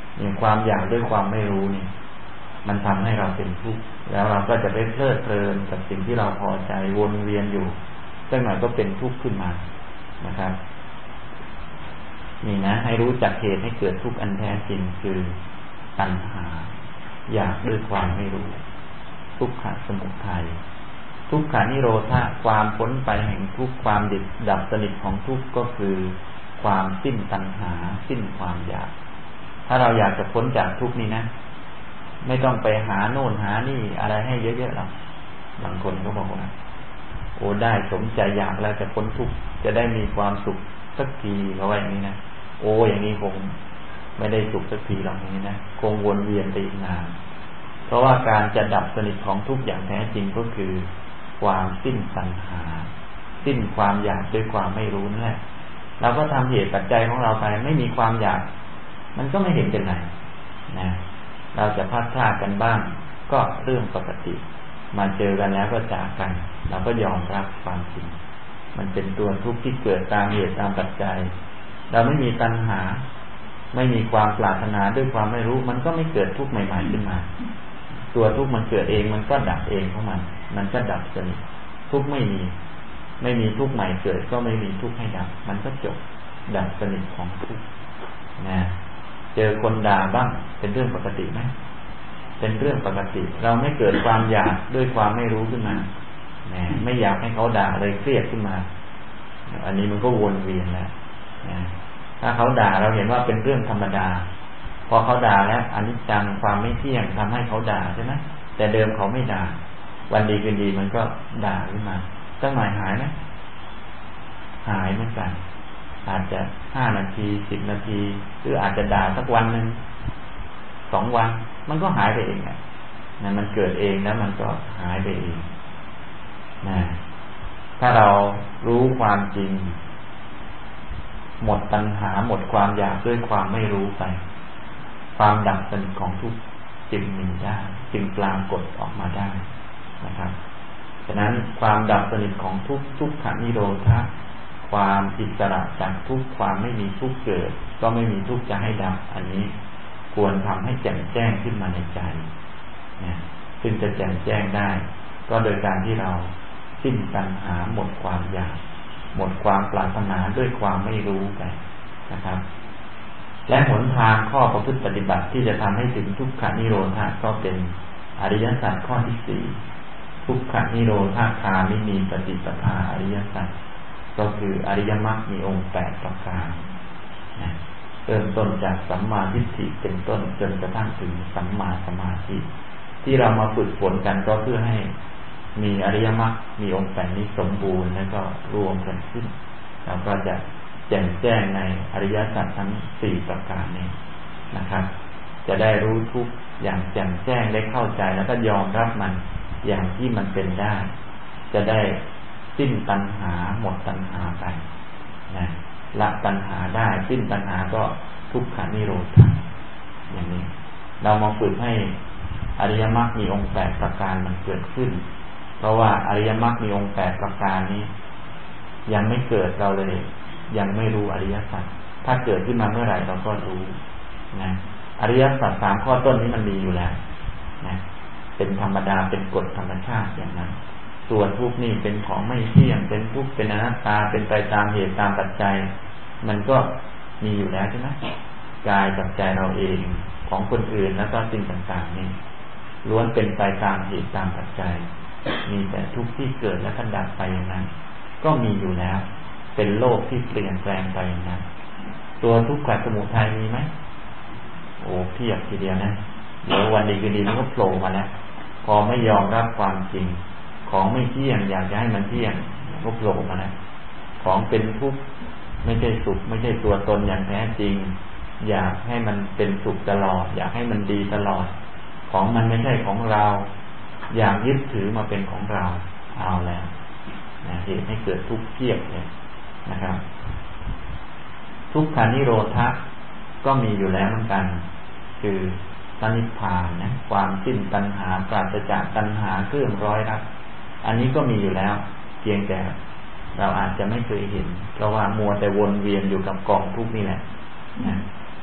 อย่างความอยากด้วยความไม่รู้เนี่ยมันทำให้เราเป็นทุกข์แล้วเราก็จะไปเพลิดเพลินกับสิ่งที่เราพอใจวนเวียนอยู่สักหน่อยก็เป็นทุกข์ขึ้นมานะครับนี่นะให้รู้จักเหตุให้เกิดทุกข์อันแท้จริงคือตัณหาอยากด้วยความไม่รู้ทุกขสมุทัยทุกขานิโรธะความพ้นไปแห่งทุกข์ความดิบดับสนิทของทุกข์ก็คือความสิ้นตัณหาสิ้นความอยากถ้าเราอยากจะพ้นจากทุกข์นี้นะไม่ต้องไปหาโน่นหานี่อะไรให้เยอะๆหรอกบางคนก็บอกว่าโอ้ได้สมใจอยากแล้วจะพ้นทุกข์จะได้มีความสุขสักทีเขาว่าอย่างนี้นะโอ้อย่างนี้คงไม่ได้สุขสักทีหรอกนี้นะคงวนเวียนไปอีกนานเพราะว่าการจะดับสนิทของทุกข์อย่างแท้จริงก็คือความสิ้นตัณหาสิ้นความอยากด้วยความไม่รู้นั่นแหละเราก็ทำเหตุปัจจัยของเราไปไม่มีความอยากมันก็ไม่เห็นเป็นไรนะเราจะพัดพลาดกันบ้างก็เรื่องปกติมาเจอกันแล้วก็จากกันเราก็ยอมรับความจริงมันเป็นตัวทุกข์ที่เกิดตามเหตุตามปัจจัยเราไม่มีตัณหาไม่มีความปรารถนาด้วยความไม่รู้มันก็ไม่เกิดทุกข์ใหม่ๆขึ้นมาตัวทุกข์มันเกิดเองมันก็ดับเองของมันมันก็ดับสนิททุกข์ไม่มีไม่มีทุกข์ใหม่เกิดก็ไม่มีทุกข์ให้ดับมันก็จบดับสนิทของทุกข์นะเจอคนด่าบ้างเป็นเรื่องปกติไหมเป็นเรื่องปกติเราไม่เกิดความอยากด้วยความไม่รู้ขึ้นมาแหมไม่อยากให้เขาด่าเลยเครียดขึ้นมาอันนี้มันก็วนเวียนแล้วนะถ้าเขาด่าเราเห็นว่าเป็นเรื่องธรรมดาพอเขาด่าแล้วอนิจจังความไม่เที่ยงทำให้เขาด่าใช่ไหมแต่เดิมเขาไม่ด่าวันดีคืนดีมันก็ด่าขึ้นมาสักหน่อยหายไหมหายเหมือนกันอาจจะห้านาทีสิบนาทีหรืออาจจะด่าสักวันหนึ่งสองวันมันก็หายไปเองอ่ะนั่นมันเกิดเองแล้วมันก็หายไปเองนะถ้าเรารู้ความจริงหมดตัณหาหมดความอยากด้วยความไม่รู้ไปความดับสนิทของทุกข์จึงมีได้จึงปรากฏออกมาได้นะครับฉะนั้นความดับสนิทของทุกข์ทุกขนิโรธะความอิสระจากทุกข์ความไม่มีทุกข์เกิดก็ไม่มีทุกข์จะให้ดับอันนี้ควรทำให้แจ่มแจ้งขึ้นมาในใจนะซึ่งจะแจ่มแจ้งได้ก็โดยการที่เราสิ้นตัณหาหมดความอยากหมดความปรารถนาด้วยความไม่รู้ไปนะครับและหนทางข้อประพฤติปฏิบัติที่จะทำให้ถึงทุกขนิโรธะก็เป็นอริยสัจข้อที่สี่ทุกขนิโรธาคามินีปฏิปทาอริยสัจก็คืออริยมรรคมีองค์แปดประการนะเริ่มต้นจากสัมมาทิฏฐิเป็นต้นจนกระทั่งถึงสัมมาสมาธิที่เรามาฝึกฝนกันก็เพื่อให้มีอริยมรรคมีองค์แปดนี้สมบูรณ์แล้วก็รวมกันขึ้นเราก็จะแจ่มแจ้งในอริยสัจทั้งสี่ประการนี้นะครับจะได้รู้ทุกอย่างแจ่มแจ้งได้เข้าใจแล้วก็ยอมรับมันอย่างที่มันเป็นได้จะได้สิ้นตัณหาหมดตัณหาไปนะละตัณหาได้สิ้นตัณหาก็ทุกขานิโรธะอย่างนี้เรามาฝึกให้อริยมรรคมีองค์แปดประการมันเกิดขึ้นเพราะว่าอริยมรรคมีองค์แปดประการนี้ยังไม่เกิดเราเลยยังไม่รู้อริยสัจถ้าเกิดขึ้นมาเมื่อไหร่เราก็รู้นะอริยสัจสามข้อต้นนี้มันมีอยู่แล้วนะเป็นธรรมดาเป็นกฎธรรมชาติอย่างนั้นส่วนทุกข์นี่เป็นของไม่เที่ยงเป็นทุกข์เป็นอนัตตาเป็นไปตามเหตุตามปัจจัยมันก็มีอยู่แล้วใช่ไหมกายกับใจเราเองของคนอื่นแล้วก็สิ่งต่างๆนี่ล้วนเป็นไปตามเหตุตามปัจจัยมีแต่ทุกข์ที่เกิดและก็ดับไปอย่างนั้นก็มีอยู่แล้วเป็นโลกที่เปลี่ยนแปลงไปอย่างนั้นตัวทุกข์กับสมุทัยมีไหมโอ้เพียบทีเดียวนะเดี๋ยววันดีคืนดีมันก็โผล่มาแล้วพอไม่ยอมรับความจริงของไม่เที่ยงอยากจะให้มันเที่ยงก็โผล่มาแล้วของเป็นทุกข์ไม่ใช่สุขไม่ใช่ตัวตนอย่างแท้จริงอยากให้มันเป็นสุขตลอดอยากให้มันดีตลอดของมันไม่ใช่ของเราอยากยึดถือมาเป็นของเราเอาแล้วนะเหตุให้เกิดทุกข์เทียบเลยนะครับทุกขานิโรธะก็มีอยู่แล้วเหมือนกันคือพระนิพพานนะความสิ้นตัณหาปราศจากตัณหาเครื่องร้อยรัดอันนี้ก็มีอยู่แล้วเพียงแต่เราอาจจะไม่เคยเห็นเพราะว่ามัวแต่วนเวียนอยู่กับกองทุกข์นี่แหละนะ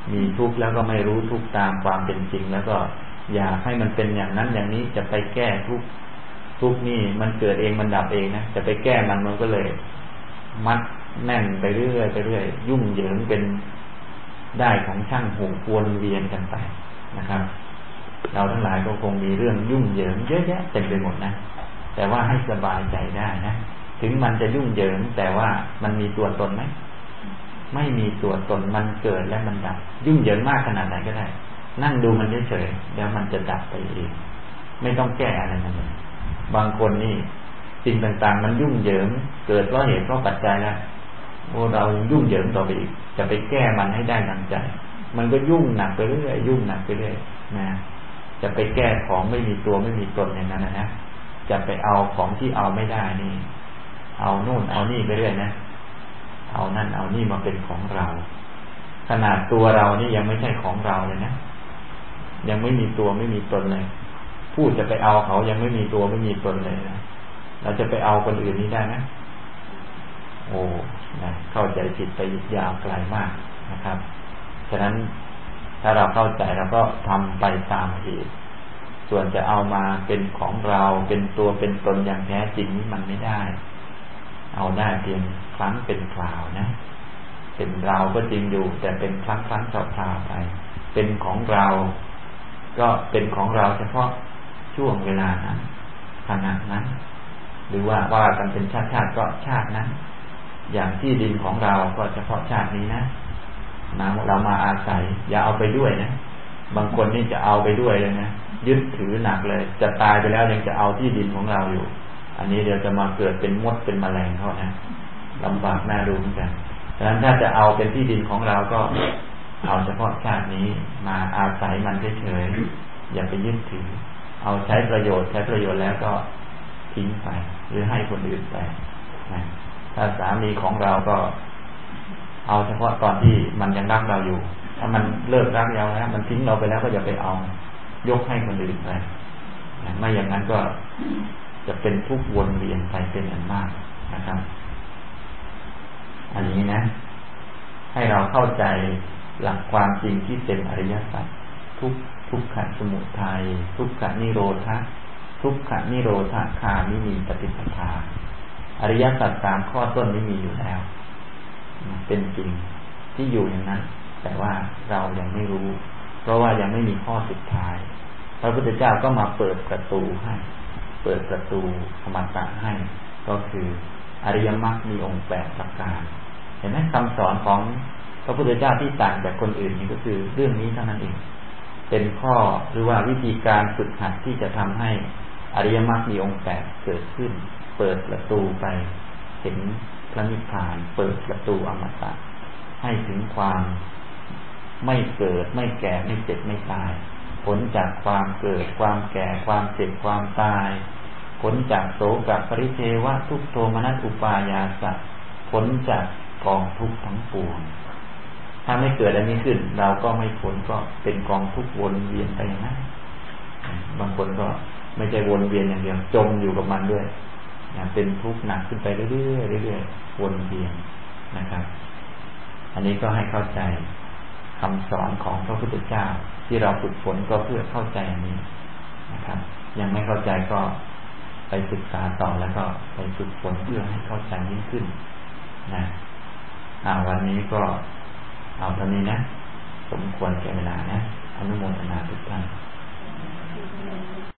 มีทุกข์แล้วก็ไม่รู้ทุกข์ตามความเป็นจริงแล้วก็อยากให้มันเป็นอย่างนั้นอย่างนี้จะไปแก้ทุกข์ทุกข์นี่มันเกิดเองมันดับเองนะจะไปแก้มันมันก็เลยมัดแน่นไปเรื่อยไปเรื่อยยุ่งเหยิงเป็นได้ของช่างหูวนเวียนกันไปนะครับเราทั้งหลายก็คงมีเรื่องยุ่งเหยิงเยอะแยะเต็มไปหมดนะแต่ว่าให้สบายใจได้นะถึงมันจะยุ่งเหยิงแต่ว่ามันมีตัวตนไหมไม่มีตัวตนมันเกิดและมันดับยุ่งเหยิงมากขนาดไหนก็ได้นั่งดูมันเฉยๆแล้วมันจะดับไปเองไม่ต้องแก้อะไรมันเลยบางคนนี่สิ่งต่างๆมันยุ่งเหยิงเกิดเพราะเหตุเพราะปัจจัยแล้วโอ้เรายุ่งเหยิงต่อไปอีกจะไปแก้มันให้ได้ดังใจมันก็ยุ่งหนักไปเรื่อยยุ่งหนักไปเรื่อยนะจะไปแก้ของไม่มีตัวไม่มีตนอย่างนั้นนะนะจะไปเอาของที่เอาไม่ได้นี่เอาโน่นเอานี่ไปเรื่อยนะเอานั่นเอานี่มาเป็นของเราขนาดตัวเรานี่ยังไม่ใช่ของเราเลยนะยังไม่มีตัวไม่มีตนเลยพูดจะไปเอาเขายังไม่มีตัวไม่มีตนเลยนะเราจะไปเอาคนอื่นนี้ได้ไหมโอ้นะเข้าใจผิดไปยาวไกลมากนะครับฉะนั้นถ้าเราเข้าใจเราก็ทำไปตามเหตุส่วนจะเอามาเป็นของเราเป็นตัวเป็นตนอย่างแท้จริงนี้มันไม่ได้เอาได้เพียงครั้งเป็นคราวนะเป็นเราก็จริงอยู่แต่เป็นครั้งครั้งคราวคราวไปเป็นของเราก็เป็นของเราเฉพาะช่วงเวลานั้นขณะนั้นหรือว่าว่ากันเป็นชาติชาติก็ชาตินั้นอย่างที่ดินของเราก็เฉพาะชาตินี้นะนะเรามาอาศัยอย่าเอาไปด้วยนะบางคนนี่จะเอาไปด้วยเลยนะยึดถือหนักเลยจะตายไปแล้วยังจะเอาที่ดินของเราอยู่อันนี้เดี๋ยวจะมาเกิดเป็นมดเป็นแมลงเขานะลำบากน่าดูเหมือนกันดังนั้นถ้าจะเอาเป็นที่ดินของเราก็เอาเฉพาะชาตินี้มาอาศัยมันเฉยๆอย่าไปยึดถือเอาใช้ประโยชน์ใช้ประโยชน์แล้วก็ทิ้งไปหรือให้คนอื่นไปนะถ้าสามีของเราก็เอาเฉพาะตอนที่มันยังรักเราอยู่ถ้ามันเลิกรักเราแล้วมันทิ้งเราไปแล้วก็อย่าไปเอายกให้คนอื่นไปนะไม่อย่างนั้นก็จะเป็นทุกข์วนเวียนไปเป็นอันมากนะครับอันนี้นะให้เราเข้าใจหลักความจริงที่เป็นอริยสัจทุกทุกขสมุทัยทุกขนิโรธทุกขนิโรธคามิมีปฏิปทาอริยสัจสามข้อต้นนี้มีอยู่แล้วเป็นจริงที่อยู่อย่างนั้นแต่ว่าเรายังไม่รู้เพราะว่ายังไม่มีข้อสุดท้ายพระพุทธเจ้าก็มาเปิดประตูให้เปิดประตูธรรมะให้ก็คืออริยมรรคมีองค์แปดประการเห็นไหมคำสอนของพระพุทธเจ้าที่ต่างจากคนอื่นนี่ก็คือเรื่องนี้เท่านั้นเองเป็นข้อหรือว่าวิธีการฝึกหัดที่จะทำให้อริยมรรคมีองค์แปดเกิดขึ้นเปิดประตูไปเห็นพระนิพพานเปิดประตูอมตะให้ถึงความไม่เกิดไม่แก่ไม่เจ็บไม่ตายผลจากความเกิดความแก่ความเจ็บความตายผลจากโสกปริเทวะทุกโทมนัสอุปายาสะผลจากกองทุกข์ทั้งปวงถ้าไม่เกิดอันนี้ขึ้นเราก็ไม่พ้นก็เป็นกองทุกข์วนเวียนไปอย่างนั้นบางคนก็ไม่ใช่วนเวียนอย่างเดียวจมอยู่กับมันด้วยเป็นทุกข์หนักขึ้นไปเรื่อยๆเรื่อยๆวนเวียนนะครับอันนี้ก็ให้เข้าใจคำสอนของพระพุทธเจ้าที่เราฝึกฝนก็เพื่อเข้าใจอันนี้นะครับยังไม่เข้าใจก็ไปศึกษาต่อแล้วก็ไปฝึกฝนเพื่อให้เข้าใจยิ่งขึ้นนะอ่าวันนี้ก็เอาเท่านี้นะสมควรแก่เวลานะอนุโมทนาทุกท่าน